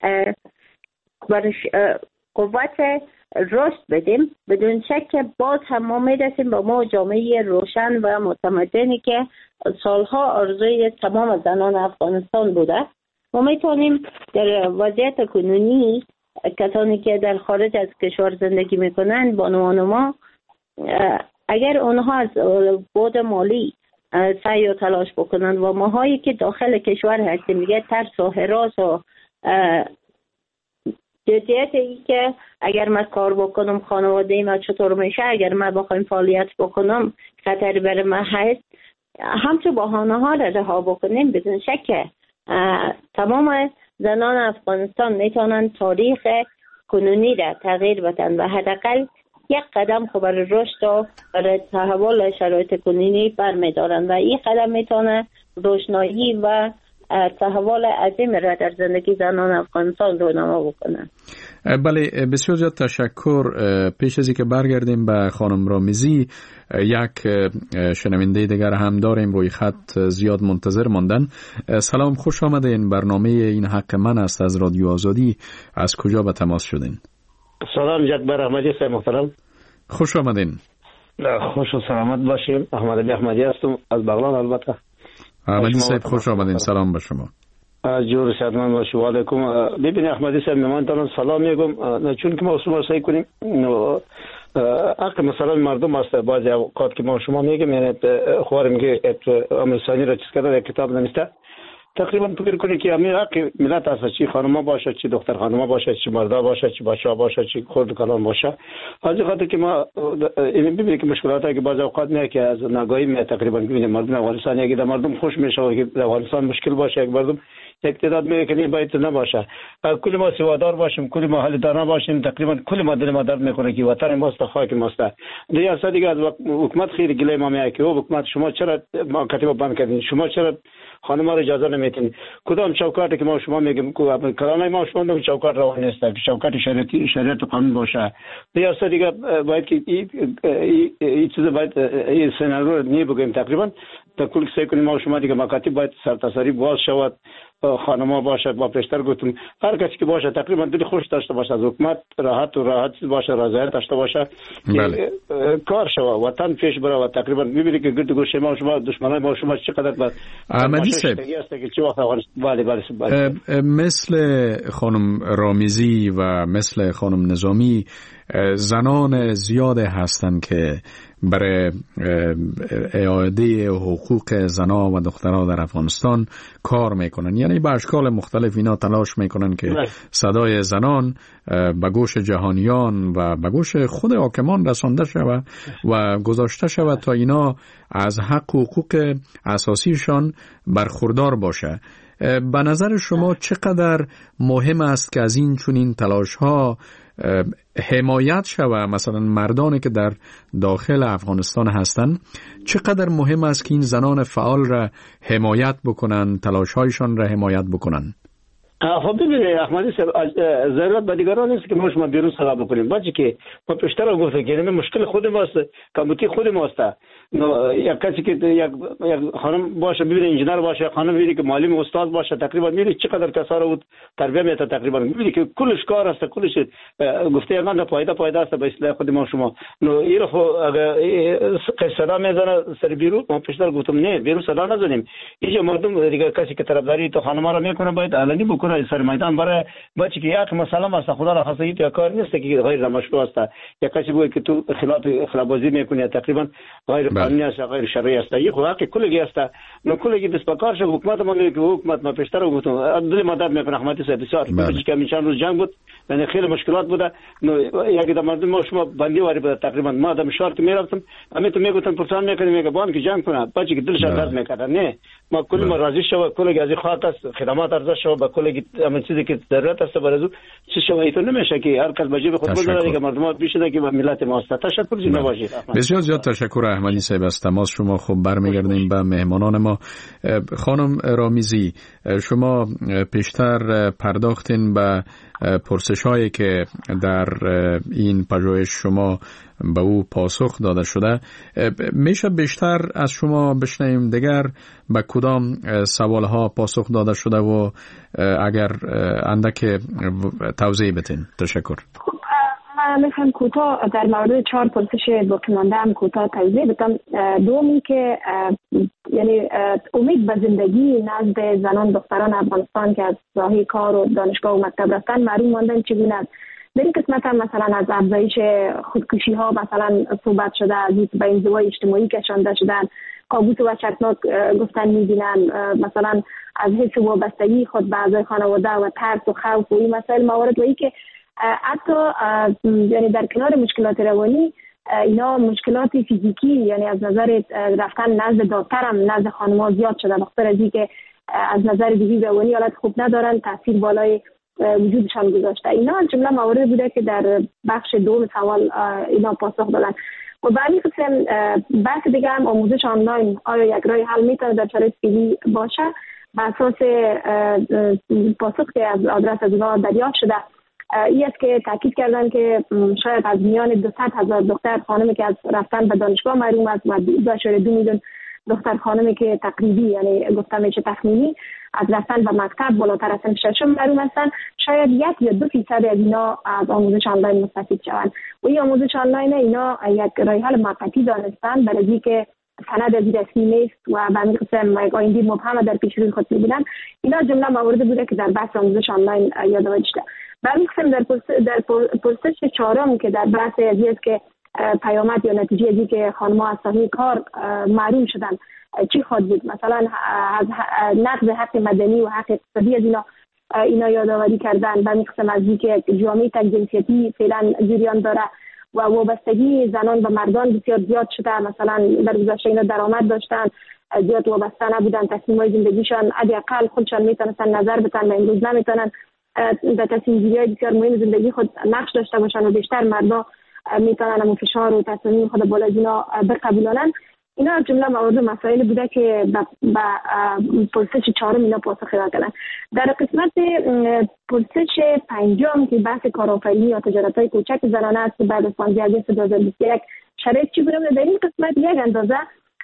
برش قوت رشد بدیم. بدون شک که باز هم ما میرسیم با ما جامعه روشن و متمدنی که سالها آرزوی تمام زنان افغانستان بوده. ما میتونیم در وضعیت کنونی کسانی که در خارج از کشور زندگی میکنند بانوان ما، اگر اونها از بعد مالی سعی و تلاش بکنند و ماهایی که داخل کشور هستیم دیگه ترس و هراس و جدیت ای که اگر من کار بکنم خانواده ما چطور میشه، اگر من بخوایم فعالیت بکنم خطر بر من هست، همچون بهانه ها را رها بکنیم بدون شک تمام زنان افغانستان میتونن تاریخ کنونی را تغییر بدن و حداقل یک قدم خو برای رشد و برای تحول شرایط کنونی برمیدارن و این قدم میتونه روشنایی و تحول عظیم را در زندگی زنان افغانستان رونما بکنن. بله، بسیار زیاد تشکر. پیش از اینکه برگردیم به خانم رامیزی، یک شنونده دیگر هم داریم روی خط، زیاد منتظر ماندن. سلام، خوش آمدین. برنامه این حق من است از رادیو آزادی. از کجا به تماس شدین؟ سلام جکبر احمدی صاحب محترم. خوش آمدین. خوش و سلامت باشیم. احمد علی احمدی هستم از بغلان. البته احمدی صاحب خوش آمدین. سلام به شما. جور سلام و شما علیکم. ببین احمدی صاحب من سلام میگم، چون که ما شما سعی کنیم حق مثلا مردم است. بعضی اوقات که ما شما میگیم یعنی خوار میگه انسانی را چیز کرده کتاب نمیسته، تقریبا فکر کنید که همین حق ملت است، چی خانم باشه، چی دختر خانم باشه، چی مردا باشه، چی بچه‌ها باشه، چی خود کلان باشه. از این خاطر که ما این ببینید که مشکلاتی که بعضی اوقات میاد که از نگاهی می تقریبا ببینید مردم افغانستان یک مردم خوش میشه که افغانستان مشکل باشه، یک مردم یک تعداد میگه که باید نباشه. کل ما سوادار باشیم، کل ما حال دانا باشیم، تقریبا کل ما دل ما درد میکنه که وطن ماست، خاک ماست. دیگه اصلا دیگه از حکومت خیلی گله ما میاد که حکومت شما چرا ما کتاب بند کردین، شما چرا خانم‌ها رو اجازه نمیدین؟ کدام چوکاتی که ما شما میگیم که کلانای ما شما میگیم چوکات روان نیست که چوکات شریعتی شریعت و قانون باشه. دیگه اصلا دیگه باید که این این چیز باید این سناریو رو نی بگیم. تقریبا تا کل سعی کنیم ما شما دیگه مکاتب باید سرتاسری باز شود، خانم‌ها باشه. با پیشتر گفتم هر کسی که باشه تقریبا دل خوش داشته باشه، از حکومت راحت و راحت باشه، رضایت داشته باشه که کار شود، وطن پیش بره. و تقریبا می‌بینید که گرد گوشه ما شما دشمنای ما شما چقدر با احمدی صاحب بله بله بله مثل خانم رامیزی و مثل خانم نظامی زنان زیاد هستند که برای اعاده حقوق زنها و دخترها در افغانستان کار میکنن، یعنی به اشکال مختلف اینا تلاش میکنن که صدای زنان به گوش جهانیان و به گوش خود حاکمان رسانده شود و گذاشته شود تا اینا از حق و حقوق اساسیشان برخوردار باشه. به نظر شما چقدر مهم است که از این چنین تلاش ها حمایت شود؟ مثلا مردانی که در داخل افغانستان هستند چقدر مهم است که این زنان فعال را حمایت بکنن، تلاش هایشان را حمایت بکنن؟ خب ببینید احمدی صاحب، ضرورت به دیگران نیست که ما شما بیرون سلام بکنیم. باشه که ما پیشتر گفتم که مشکل خود ماست، کمیته خود ماست. یک کسی که یک یک خانم باشه ببینید انجینر باشه، خانم ببینید که معلم استاد باشه، تقریبا ببینید چقدر کسا رو تربیت میده، تقریبا ببینید که کلش کار است، کلش گفته یگان پایده پایده است به اصلاح خود ما شما. نو ایرو اگر صدا میزنه سر بیرون، ما پیشتر گفتم نه بیرون صدا نزنیم. اینجا مردم دیگه کسی که طرفداری تو خانم‌ها رو میکنه باید علنی بکنه سر میدان برای بچه که یک مسئله است، خدا را خاصه یک کار نیست که غیر مشروع است. یک کسی بود که تو خلاف خلاف بازی میکنه، تقریبا غیر قانونی است، غیر شرعی است. یک حق کلگی است. نو کلگی بسپکار شد حکومت ما میگه که حکومت ما پیشتر گفتم دل مدد میکنه. احمدی صاحب بسیار که من چند روز جنگ بود، یعنی خیلی مشکلات بوده. نو یک دم مردم ما شما بندی واری بود، تقریبا ما دم شهر که میرفتم همه تو میگفتن پرسان میکنه میگه بان که جنگ کنه، بچه که دلش درد میکنه. نه ما کل ما راضی شو، کلگی از خاطر است خدمات ارزش شو، با کلگی همین چیزی که ضرورت است برای چه شوی تو نمیشه که هر کس بجیب خود بذاره که مردم بیشتر که ملت ما است. تشکر جناب باشید. بسیار زیاد تشکر احمدی صاحب از تماس شما. خوب برمیگردیم به مهمانان ما. خانم رامیزی، شما پیشتر پرداختین به پرسش‌هایی که در این پژوهش شما به او پاسخ داده شده. میشه بیشتر از شما بشنویم دیگر به کدام سوالها پاسخ داده شده و اگر اندک توضیح بتین؟ تشکر. خب میخوام کوتاه در مورد چهار پرسش باقی مانده هم کوتاه توضیح بدم. دومی که یعنی امید به زندگی نزد زنان دختران افغانستان که از راهی کار و دانشگاه و مکتب رفتن محروم ماندن چگونه است؟ در این قسمت هم مثلا از افزایش خودکشی ها مثلا صحبت شده، از به انزوای اجتماعی کشانده شدن، کابوس و وحشتناک گفتن میبینن، مثلا از حس وابستگی خود به اعضای خانواده و ترس و خوف و این مسائل موارد و ای که حتی یعنی در کنار مشکلات روانی اینا مشکلات فیزیکی یعنی از نظر رفتن نزد دکتر هم نزد خانم‌ها زیاد شده، بخاطر از اینکه از نظر دیگه روانی حالت خوب ندارن، تاثیر بالای وجودشان گذاشته. اینا جمله موارد بوده که در بخش دوم سوال اینا پاسخ دادن. و به همین قسم بحث دیگه هم آموزش آنلاین آیا یک راه حل میتونه در شرایط فعلی باشه؟ به اساس پاسخ که از آدرس از اونا دریافت شده این است که تاکید کردن که شاید از میان دویست هزار دختر خانمی که از رفتن به دانشگاه محروم است و دو اشاره دو میلیون دختر خانمی که تقریبی یعنی گفته میشه تخمینی از رفتن به مکتب بالاتر از صنف ششم محروم هستند، شاید یک یا دو فیصد از اینا از آموزش آنلاین مستفید شوند. و این آموزش آنلاین اینا یک راه حل موقتی دانستن برای اینکه سند از رسمی نیست و به همین قسم یک آینده مبهم در پیش روی خود می‌بینن. اینا جمله موارد بوده که در بحث آموزش آنلاین یادآوری شده. به همین قسم در در پرسش چهارم که در بحث ازی است که پیامد یا نتیجه ازی که خانم‌ها از ساحه کار محروم شدن چی خواهد بود؟ مثلا از نقض حق مدنی و حق اقتصادی از اینا اینا یادآوری کردن. به همین قسم از اینکه جامعه تک جنسیتی فعلا جریان داره و وابستگی زنان به مردان بسیار زیاد شده، مثلا در گذشته اینا درآمد داشتن، زیاد وابسته نبودن، تصمیم‌های زندگیشان حداقل خودشان میتونستن نظر بدن و امروز نمیتونن در تصمیم گیری‌های بسیار مهم زندگی خود نقش داشته باشن و بیشتر مردا میتونن همون فشار و تصمیم خود بالا از اینا بقبولانن. اینا جمله موارد مسائل بوده که به پرسش چهارم اینا پاسخ دادن. در قسمت پرسش پنجم که بحث کارآفرینی یا تجارت‌های کوچک زنانه است بعد از پانزده آگوست دو هزار و بیست و یک شرایط چی بوده؟ در این قسمت یک اندازه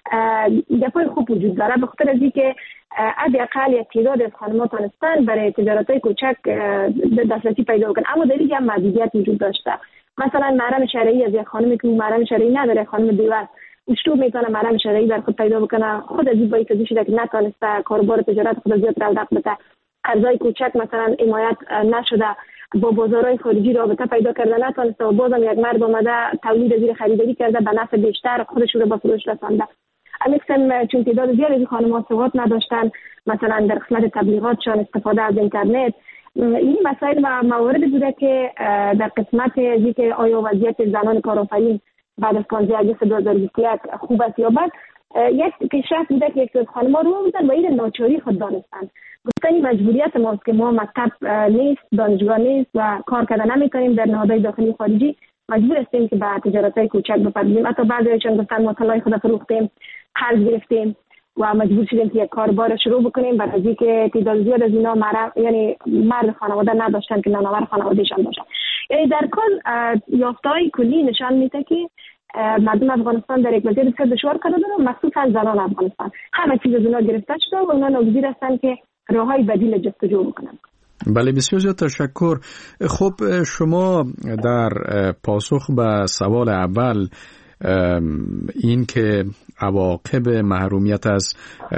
گپای خوب وجود داره، به خاطر از اینکه حداقل یک تعداد از خانم‌ها تونستن برای تجارت‌های کوچک دسترسی پیدا کنن، اما در این هم محدودیت وجود داشته. مثلا محرم شرعی از یک خانمی که محرم شرعی نداره، خانم بیوه است، اشتو میتونه محرم شرعی در خود پیدا بکنه، خود از این باید که شده که نتونسته کاروبار تجارت خود زیاد رونق بده، قرضای کوچک مثلا حمایت نشده، با بازارهای خارجی رابطه پیدا کرده نتونسته و بازم یک مرد اومده تولید زیر خریداری کرده به نفع بیشتر خودش رو به فروش رسانده. امیکسم چون تعداد زیادی از خانم‌ها سواد نداشتن، مثلا در قسمت تبلیغاتشان استفاده از اینترنت، این مسائل و موارد بوده که در قسمت ازی که آیا وضعیت زنان کارآفرین بعد از پانزده آگوست دو هزار و بیست و یک خوب است یا بد، یک پیشرفت بوده که یک از خانم‌ها رو بودن و این ناچاری خود دانستن. گفتن مجبوریت ماست که ما مکتب نیست، دانشگاه نیست و کار کردن نمی‌تونیم در نهادهای داخلی خارجی، مجبور هستیم که به تجارت‌های کوچک بپردازیم. حتی بعضی‌هاشون گفتن ما طلای خود فروختیم، قرض گرفتیم و مجبور شدیم که یک کاربار شروع بکنیم، برای اینکه تعداد زیاد از اینا مرد یعنی مرد خانواده نداشتن که نانآور خانوادهشان باشن. یعنی در کل یافته‌های کلی نشان میده که مردم افغانستان در یک وضعیت بسیار دشوار قرار دارن، مخصوصا زنان افغانستان. همه چیز از اونا گرفته شده و اونا ناگزیر هستن که راههای بدیل جستجو بکنن. بله، بسیار زیاد تشکر. خب شما در پاسخ به سوال اول این که عواقب محرومیت از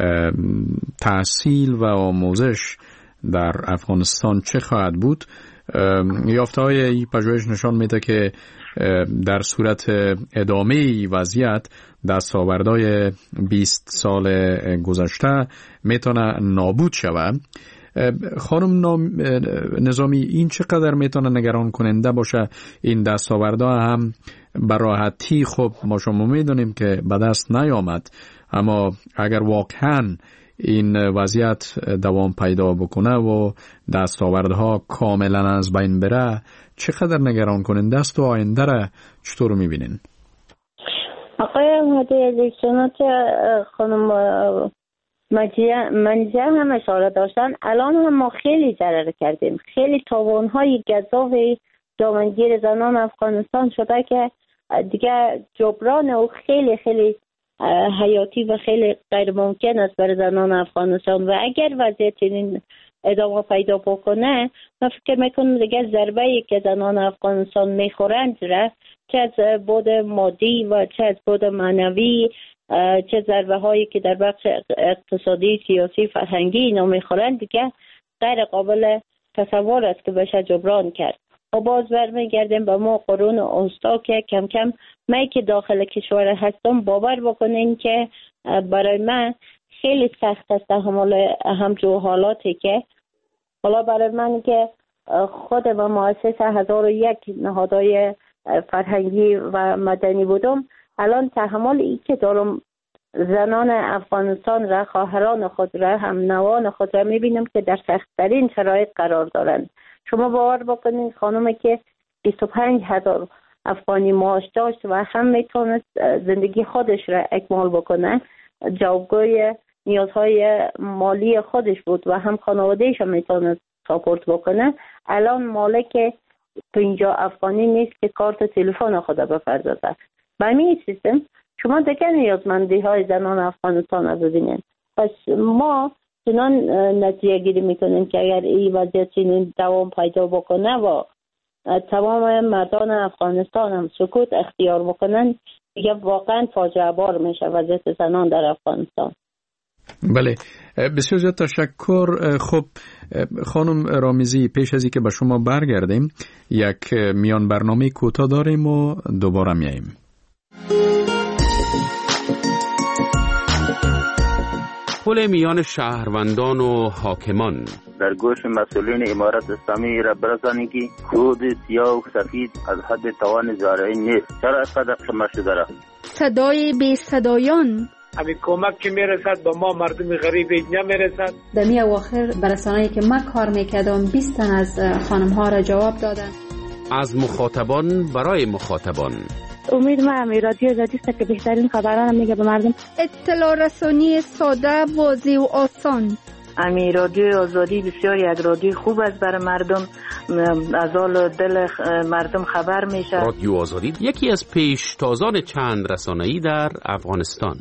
تحصیل و آموزش در افغانستان چه خواهد بود، یافته‌های این پژوهش نشان میده که در صورت ادامه وضعیت دستاوردهای بیست سال گذشته میتونه نابود شود. خانم نظامی، این چقدر میتونه نگران کننده باشه؟ این دستاوردها هم به راحتی خب ما شما میدونیم که به دست نیامد، اما اگر واقعا این وضعیت دوام پیدا بکنه و دستاوردها کاملا از بین بره چقدر نگران کننده است و آینده را چطور میبینین؟ آقای مهدی عزیز، چنانچه خانم منجه هم اشاره داشتن، الان هم ما خیلی ضرر کردیم، خیلی تاوان‌های گزاف دامنگیر زنان افغانستان شده که دیگه جبران او خیلی خیلی حیاتی و خیلی غیر ممکن است برای زنان افغانستان. و اگر وضعیت این ادامه پیدا بکنه، من فکر میکنم دیگه ضربه ای که زنان افغانستان میخورند را چه از بود مادی و چه از بود معنوی، چه ضربه هایی که در بخش اقتصادی، سیاسی، فرهنگی اینا میخورند دیگه غیر قابل تصور است که بشه جبران کرد. و باز برمیگردیم به ما قرون اوستا که کم کم من که داخل کشور هستم باور بکنین که برای من خیلی سخت است تحمل همچون حالاتی که حالا برای من که خود و مؤسس هزار و یک نهادهای فرهنگی و مدنی بودم، الان تحمل ای که دارم زنان افغانستان را، خواهران خود را، هم نوان خود را میبینم که در سخت‌ترین شرایط قرار دارند. شما باور بکنید خانومی که بیست و پنج هزار افغانی معاش داشت و هم میتونست زندگی خودش را اکمال بکنه، جوابگوی نیازهای مالی خودش بود و هم خانوادهش هم میتونست ساپورت بکنه، الان مالک پنجاه افغانی نیست که کارت تلفن خود بپردازه. به همین سیستم شما دیگه نیازمندی های زنان افغانستان رو ببینید. پس ما چنان نتیجه گیری میکنیم که اگر این وضعیت چنین دوام پیدا بکنه و تمام مردان افغانستان هم سکوت اختیار بکنن، دیگه واقعا فاجعه بار میشه وضعیت زنان در افغانستان. بله، بسیار زیاد تشکر. خب خانم رامیزی، پیش از اینکه به شما برگردیم یک میان برنامه کوتاه داریم و دوباره میاییم. پل میان شهروندان و حاکمان در گوش مسئولین امارت اسلامی را برسانی که خود سیاه و سفید از حد توان زارعی نیست. چرا اینقدر خمه شده را؟ صدای بی صدایان، همین کمک که میرسد با ما مردم غریب نمیرسد. در می اواخر برسانه‌ای که من کار میکردم بیست تن از خانم ها را جواب دادن. از مخاطبان برای مخاطبان. امید من امی رادیو آزادی است که بهترین خبران میگه به مردم. اطلاع رسانی ساده، واضح و آسان. امی رادیو آزادی بسیار یک رادیو خوب است برای مردم، از حال دل مردم خبر میشه. رادیو آزادی یکی از پیشتازان چند رسانه‌ای در افغانستان.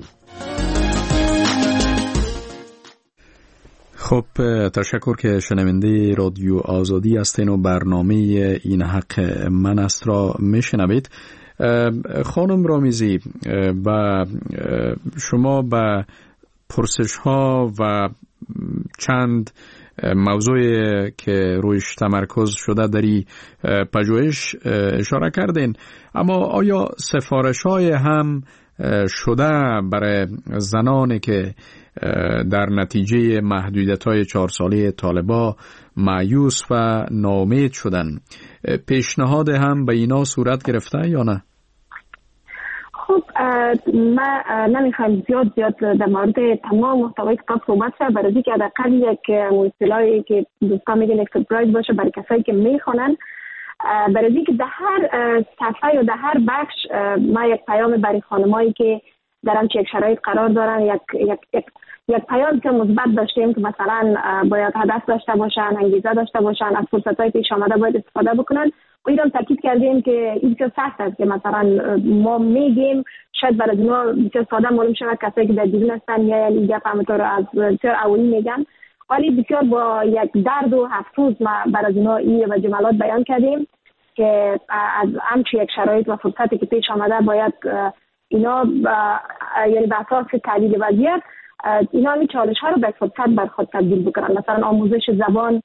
خب تشکر که شنونده رادیو آزادی هستین و برنامه این حق من است را میشنوید. خانم رامیزی، و شما به پرسش ها و چند موضوع که رویش تمرکز شده در این پژوهش اشاره کردین، اما آیا سفارش های هم شده برای زنانی که در نتیجه محدودیت‌های چهار ساله طالبا مایوس و ناامید شدن، پیشنهاد هم به اینا صورت گرفته یا نه؟ خب من نمیخوام زیاد زیاد در مورد تمام محتوای کتاب صحبت شه، برای اینکه حداقل یک اصطلاحی که دوستان میگن یک سرپرایز باشه برای کسایی که میخونن، برای اینکه در هر صفحه یا در هر بخش ما یک پیام برای خانمایی که در همچین یک شرایط قرار دارن، یک یک یک یک پیام که مثبت داشتیم که مثلا باید هدف داشته باشن، انگیزه داشته باشن، از فرصت‌های پیش آمده باید استفاده بکنن. و ایران تاکید کردیم که این بسیار سخت است که مثلا ما میگیم شاید برای اونا بسیار ساده معلوم شود، کسایی که در بیرون هستن یا یعنی گپ همونطور از بسیار اولی میگن، ولی بسیار با یک درد و افسوس ما برای اونا این و جملات بیان کردیم که از همچین یک شرایط و فرصتی که پیش آمده باید اینا یعنی به اساس تحلیل وضعیت اینا این چالش ها رو به فرصت بر خود تبدیل بکنن. مثلا آموزش زبان،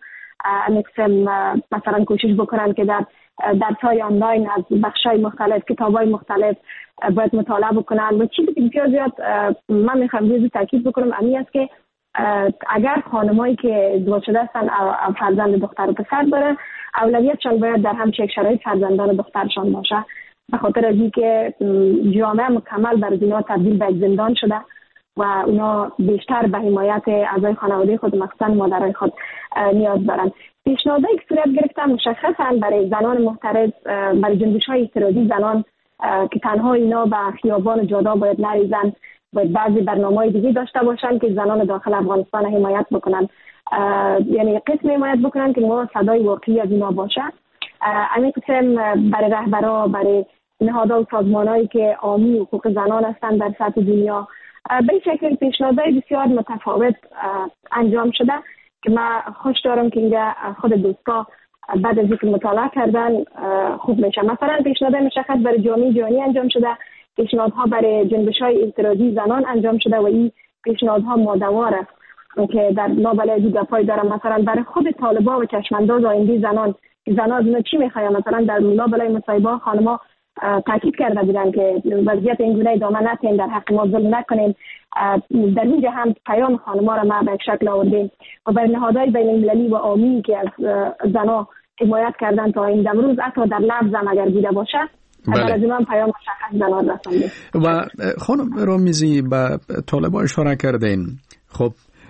مثلا کوشش بکنن که در درس‌های آنلاین از بخش‌های مختلف، کتاب‌های مختلف باید مطالعه بکنن. و چیزی که بسیار زیاد من می‌خوام روی تاکید بکنم این است که اگر خانمایی که ازدواج شده هستن او فرزند دختر و پسر دارن، اولویتشان باید در همچین شرایط فرزندان دخترشان باشه، به خاطر از اینکه جامعه مکمل بر اینا تبدیل به زندان شده و اونا بیشتر به حمایت اعضای خانواده خود، مخصوصا مادرای خود نیاز دارن. پیشنهادایی که صورت گرفته مشخصا برای زنان محترز، برای جنبش‌های اعتراضی زنان که تنها اینا به خیابان و جاده باید نریزن، باید بعضی برنامه‌های دیگه داشته باشن که زنان داخل افغانستان حمایت بکنن، یعنی قسم حمایت بکنن که ما صدای واقعی از اینا باشه. همین قسم برای رهبرا، برای نهادها و سازمان‌هایی که حامی حقوق زنان هستند در سطح دنیا، به شکل پیشنهادهای بسیار متفاوت انجام شده که من خوش دارم که اینجا خود دوستا بعد از اینکه مطالعه کردن خوب میشه. مثلا پیشنهاد مشخص برای جامعه جهانی انجام شده، پیشنهادها برای جنبش‌های اعتراضی زنان انجام شده و این پیشنهادها مادوار است که در لابلای گپای دارم. مثلا برای خود طالبان و چشمانداز آینده زنان، زنان اینا چی میخواین؟ مثلا در لابلای مصاحبه خانم‌ها تاکید کرده بودن که وضعیت این گونه ادامه ندهیم، در حق ما ظلم نکنیم. در اینجا هم پیام خانم‌ها را ما به شکل آوردیم و بر نهادهای بین المللی و عامی که از زنان حمایت کردن تا این امروز حتی در لفظ هم اگر بوده باشه بله. در از اینا هم پیام مشخص زنان رسانده. و خانم رامیزی به طالبان اشاره کردین. خب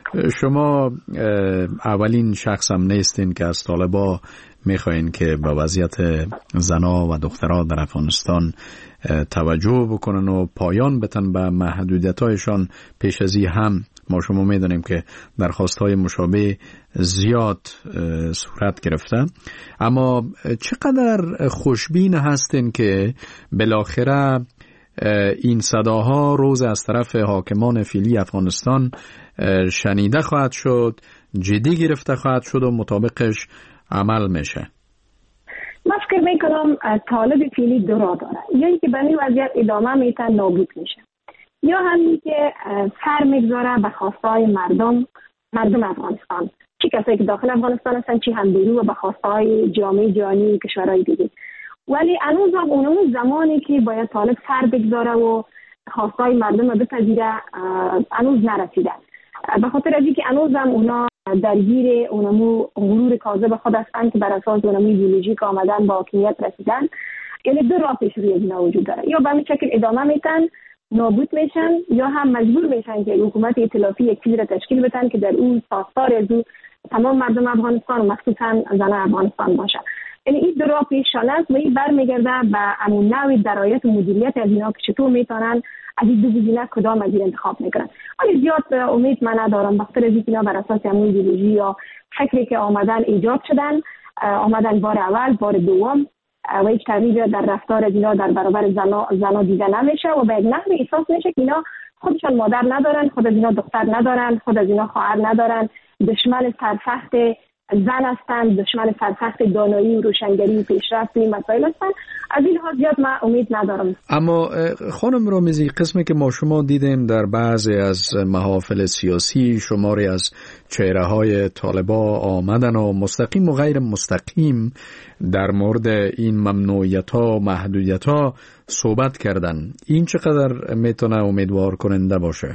شما اولین شخص هم نیستین که از طالبان میخواین که به وضعیت زنا و دخترها در افغانستان توجه بکنن و پایان بتن به محدودیت‌هایشان. پیش از این هم ما شما میدونیم که درخواست‌های مشابه زیاد صورت گرفته، اما چقدر خوشبین هستین که بالاخره این صداها روز از طرف حاکمان فعلی افغانستان شنیده خواهد شد، جدی گرفته خواهد شد و مطابقش عمل میشه؟ من فکر میکنم طالب فعلی دو راه داره، یا اینکه به این وضعیت ادامه میتن نابود میشه، یا همین که سر میگذاره به خواستهای مردم مردم افغانستان، چی کسایی که داخل افغانستان هستن چی هم بیرون و به خواستهای جامعه جهانی و کشورهای دیگه. ولی هنوز هم اون زمانی که باید طالب سر بگذاره و خواستهای مردم رو بپذیره هنوز نرسیده، به خاطر از اینکه هنوز هم اونا درگیر اونمو غرور کاذب خود هستن که بر اساس اونمو ایدئولوژیک آمدن با حاکمیت رسیدن. یعنی دو راه پیش روی اینا وجود داره، یا به همین شکل ادامه میتن نابود میشن، یا هم مجبور میشن که حکومت ائتلافی یک چیز را تشکیل بدن که در اون ساختار از تمام مردم افغانستان و مخصوصا زنان افغانستان باشه. یعنی این دو راه پیششان است و این برمیگرده به همون نوع درایت و مدیریت از اینا که چطور میتونن از این دو گزینه کدام از این انتخاب میکنن. ولی زیاد امید من ندارم، بخاطر از اینا بر اساس همون ایدئولوژی یا فکری که آمدن ایجاد شدن، آمدن بار اول بار دوم و هیچ تغییر در رفتار از اینا در برابر زنا زنا دیده نمیشه و به یک نحوی احساس میشه که اینا خودشان مادر ندارن، خود از اینا دختر ندارن، خود از اینا خواهر ندارن، دشمن سرسخت زن هستند، دشمن سرسخت دانایی و روشنگری و پیشرفت این مسائل هستند. از این حد زیاد من امید ندارم. اما خانم رامیزی، قسمی که ما شما دیدیم در بعضی از محافل سیاسی شماری از چهره های طالبا آمدن و مستقیم و غیر مستقیم در مورد این ممنوعیت ها و محدودیت ها صحبت کردن. این چقدر میتونه امیدوار کننده باشه؟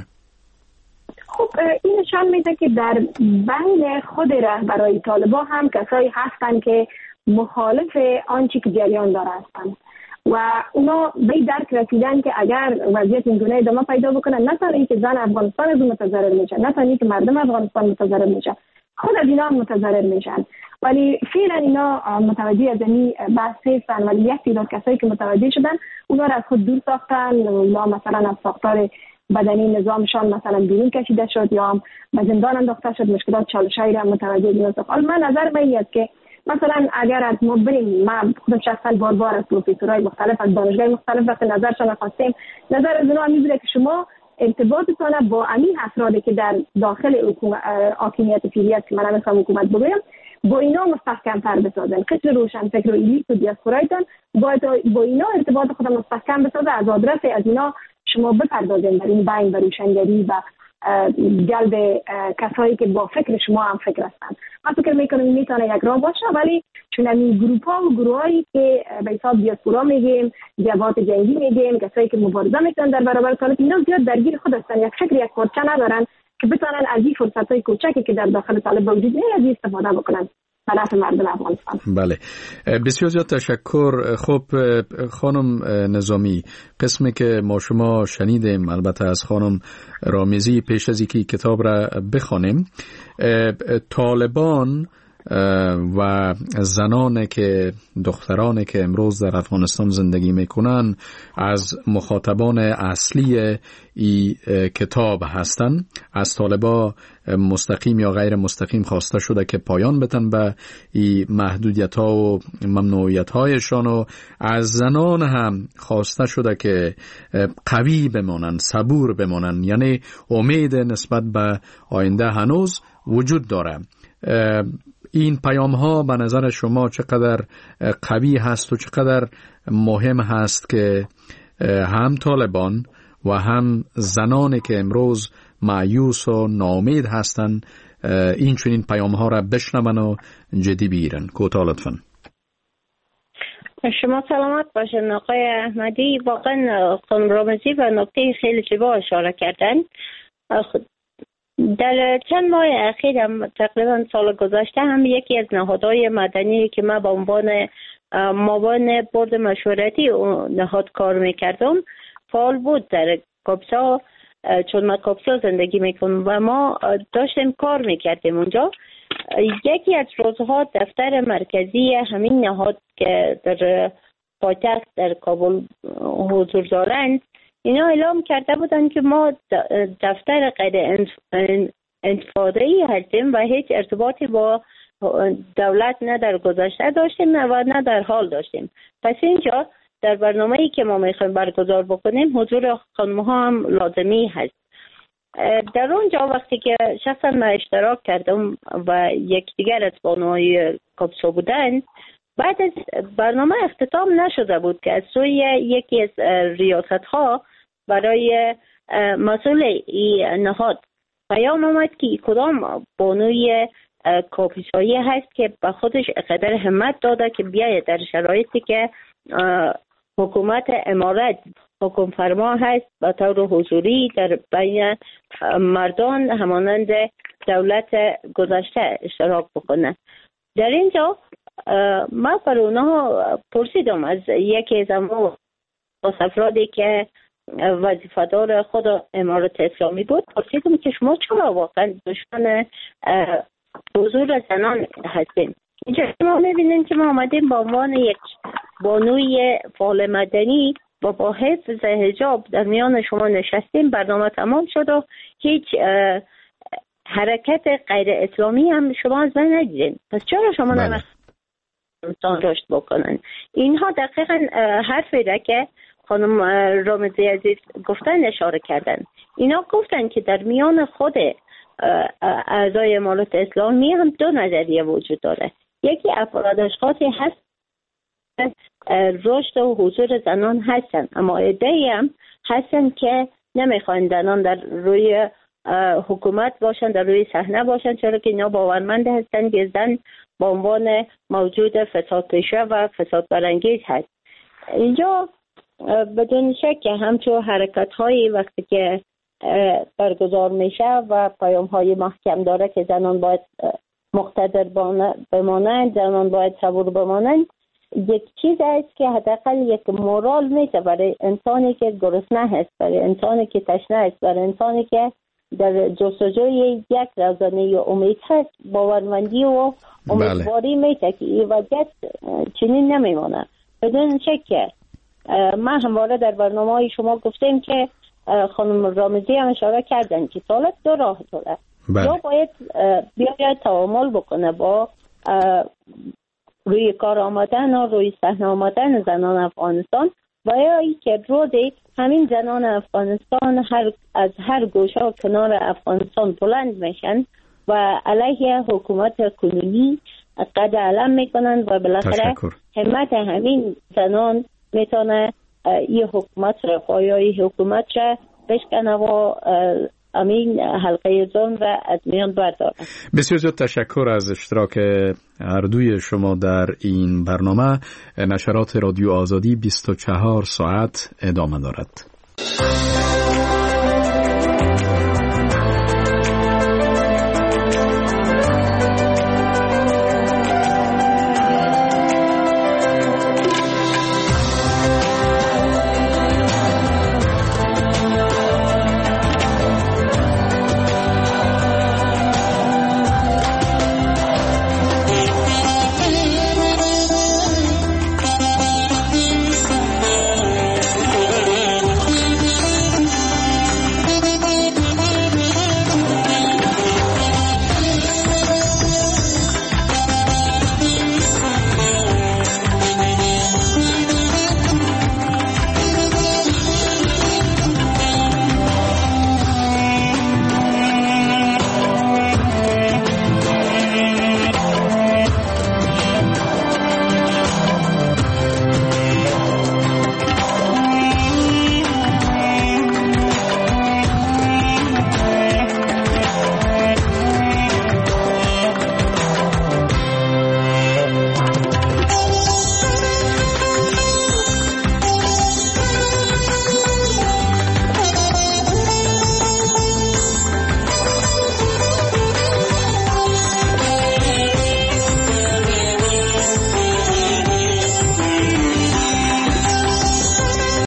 خب این نشان میده که در بین خود رهبرای طالبان هم کسایی هستن که مخالف آنچه که جریان داره هستن و اونا به درک رسیدن که اگر وضعیت این گونه ادامه پیدا بکنن، نه تنها اینکه زن افغانستان از اون متضرر میشن، نه تنها اینکه مردم افغانستان متضرر میشن، خود از اینا متضرر میشن. ولی فعلا اینا متوجه از این بحث هستن، ولی یک تعداد کسایی که متوجه شدن اونا را از خود دور ساختن، یا مثلا از ساختار بدنی نظامشان مثلا بیرون کشیده شد یا هم به زندان انداخته شد، مشکلات چالشایی را متوجه اینا شد. حالا من نظر من است که مثلا اگر از ما بریم، من خودم شخصا بار بار از پروفسورهای مختلف از دانشگاه مختلف وقت نظرشان خواستیم، نظر از اونا همین بوده که شما ارتباطتان با همین افرادی که در داخل حاکمیت فعلی است که من نمیخوام حکومت بگویم، با اینا مستحکم‌تر بسازن. قشر روشن فکر و الیت و دیاسپورایتان باید با اینا ارتباط خود مستحکم بسازه، از آدرس از اینا شما بپردازین در این بین و روشنگری و جلب کسایی که با فکر شما هم فکر هستند. من فکر میکنم میتونه یک راه باشه، ولی چون این گروپ ها و گروه هایی که به حساب دیاسپورا میگیم، جبهات جنگی میگیم، کسایی که مبارزه میکنن در برابر طالب، اینا زیاد درگیر خود هستن، یک فکر یک پارچه ندارن که بتونن از این فرصت های کوچکی که در داخل طالب وجود نیست از استفاده بکنن. مردم افغانستان. بله، بسیار زیاد تشکر. خب خانم نظامی، قسمی که ما شما شنیدیم البته از خانم رامیزی، پیش از اینکه کتاب را بخوانیم، طالبان و زنان که دختران که امروز در افغانستان زندگی میکنن از مخاطبان اصلی ای کتاب هستند. از طالبا مستقیم یا غیر مستقیم خواسته شده که پایان بتن به ای محدودیت ها و ممنوعیت هایشان و از زنان هم خواسته شده که قوی بمانن، صبور بمانن، یعنی امید نسبت به آینده هنوز وجود داره. این پیام ها به نظر شما چقدر قوی هست و چقدر مهم هست که هم طالبان و هم زنانی که امروز مایوس و ناامید هستند این چنین پیام ها را بشنون و جدی بگیرن؟ کوتاه لطفاً. شما سلامت باشین آقای احمدی. واقعا خانم رامزی و نکته خیلی زیبا اشاره کردن. در چند ماه اخیر هم تقریبا سال گذشته هم یکی از نهادهای مدنی که من به عنوان معاون بورد مشورتی نهاد کار میکردم فعال بود در کاپسا، چون من کاپسا زندگی میکنم و ما داشتیم کار میکردیم اونجا. یکی از روزها دفتر مرکزی همین نهاد که در پایتخت در کابل حضور دارند اینا اعلام کرده بودن که ما دفتر غیر انتفاضه‌ای هستیم و هیچ ارتباطی با دولت نه در گذشته داشتیم و نه در حال داشتیم. پس اینجا در برنامه‌ای که ما میخوایم برگزار بکنیم حضور خانم‌ها هم لازمی هست. در اونجا وقتی که شخصا من اشتراک کردم و یک دیگر از بانوهای کاپسا بودن، بعد از برنامه اختتام نشده بود که از سوی یکی از ریاست ها برای مسئول این نهاد پیام آمد که کدام بانوی کاپسایی هست که به خودش قدر همت داده که بیاید در شرایطی که حکومت امارت حکم فرما هست به طور حضوری در بین مردان همانند دولت گذشته اشتراک بکنه. در اینجا من بر اونها پرسیدم از یکی از اما افرادی که وظیفه‌دار خود امارت اسلامی بود، پرسیدم که شما چرا واقعا دشمن حضور زنان هستیم؟ اینجا شما میبینید که ما آمدیم با عنوان یک بانوی فعال مدنی و با حفظ حجاب در میان شما نشستیم، برنامه تمام شد و هیچ حرکت غیر اسلامی هم شما از من ندیدین. پس چرا شما نمیخواید انسان رشد بکنن؟ اینها دقیقا حرفی را که خانم رامزی عزیز گفتن اشاره کردن. اینا گفتن که در میان خود اعضای امارت اسلامی هم دو نظریه وجود داره. یکی افراد اشخاصی هست رشد و حضور زنان هستن، اما عده‌ای هم هستن که نمیخوان زنان در روی حکومت باشن، در روی صحنه باشن، چرا که اینا باورمند هستن که زن به عنوان موجود فساد پیشه و فساد برانگیز هست. اینجا بدون شک که همچون حرکت هایی وقتی که برگزار میشه و پیام های محکم داره که زنان باید مقتدر بمانند، زنان باید صبور بمانند، یک چیز است که حداقل یک مورال میشه برای انسانی که گرسنه هست، برای انسانی که تشنه است، برای انسانی که در جستجوی یک رازنه یا امید هست، باورمندی و امیدواری میشه که این وضعیت چنین نمیمونه. بدون شک من همواره در برنامه های شما گفتیم که خانم رامزی هم اشاره کردن که طالب دو راه داره. یا باید بیاید تعامل بکنه با روی کار آمدن و روی صحنه آمدن زنان افغانستان، و یا ای که روزی همین زنان افغانستان هر از هر گوشه و کنار افغانستان بلند میشن و علیه حکومت کنونی قد علم میکنن و بالاخره همت همین زنان میتونه این حکومت را پایه‌ی حکومت را بشکنه و امین حلقه ظلم را از میان برداره. بسیار زیاد تشکر از اشتراک هر دوی شما در این برنامه. نشرات رادیو آزادی بیست و چهار ساعت ادامه دارد.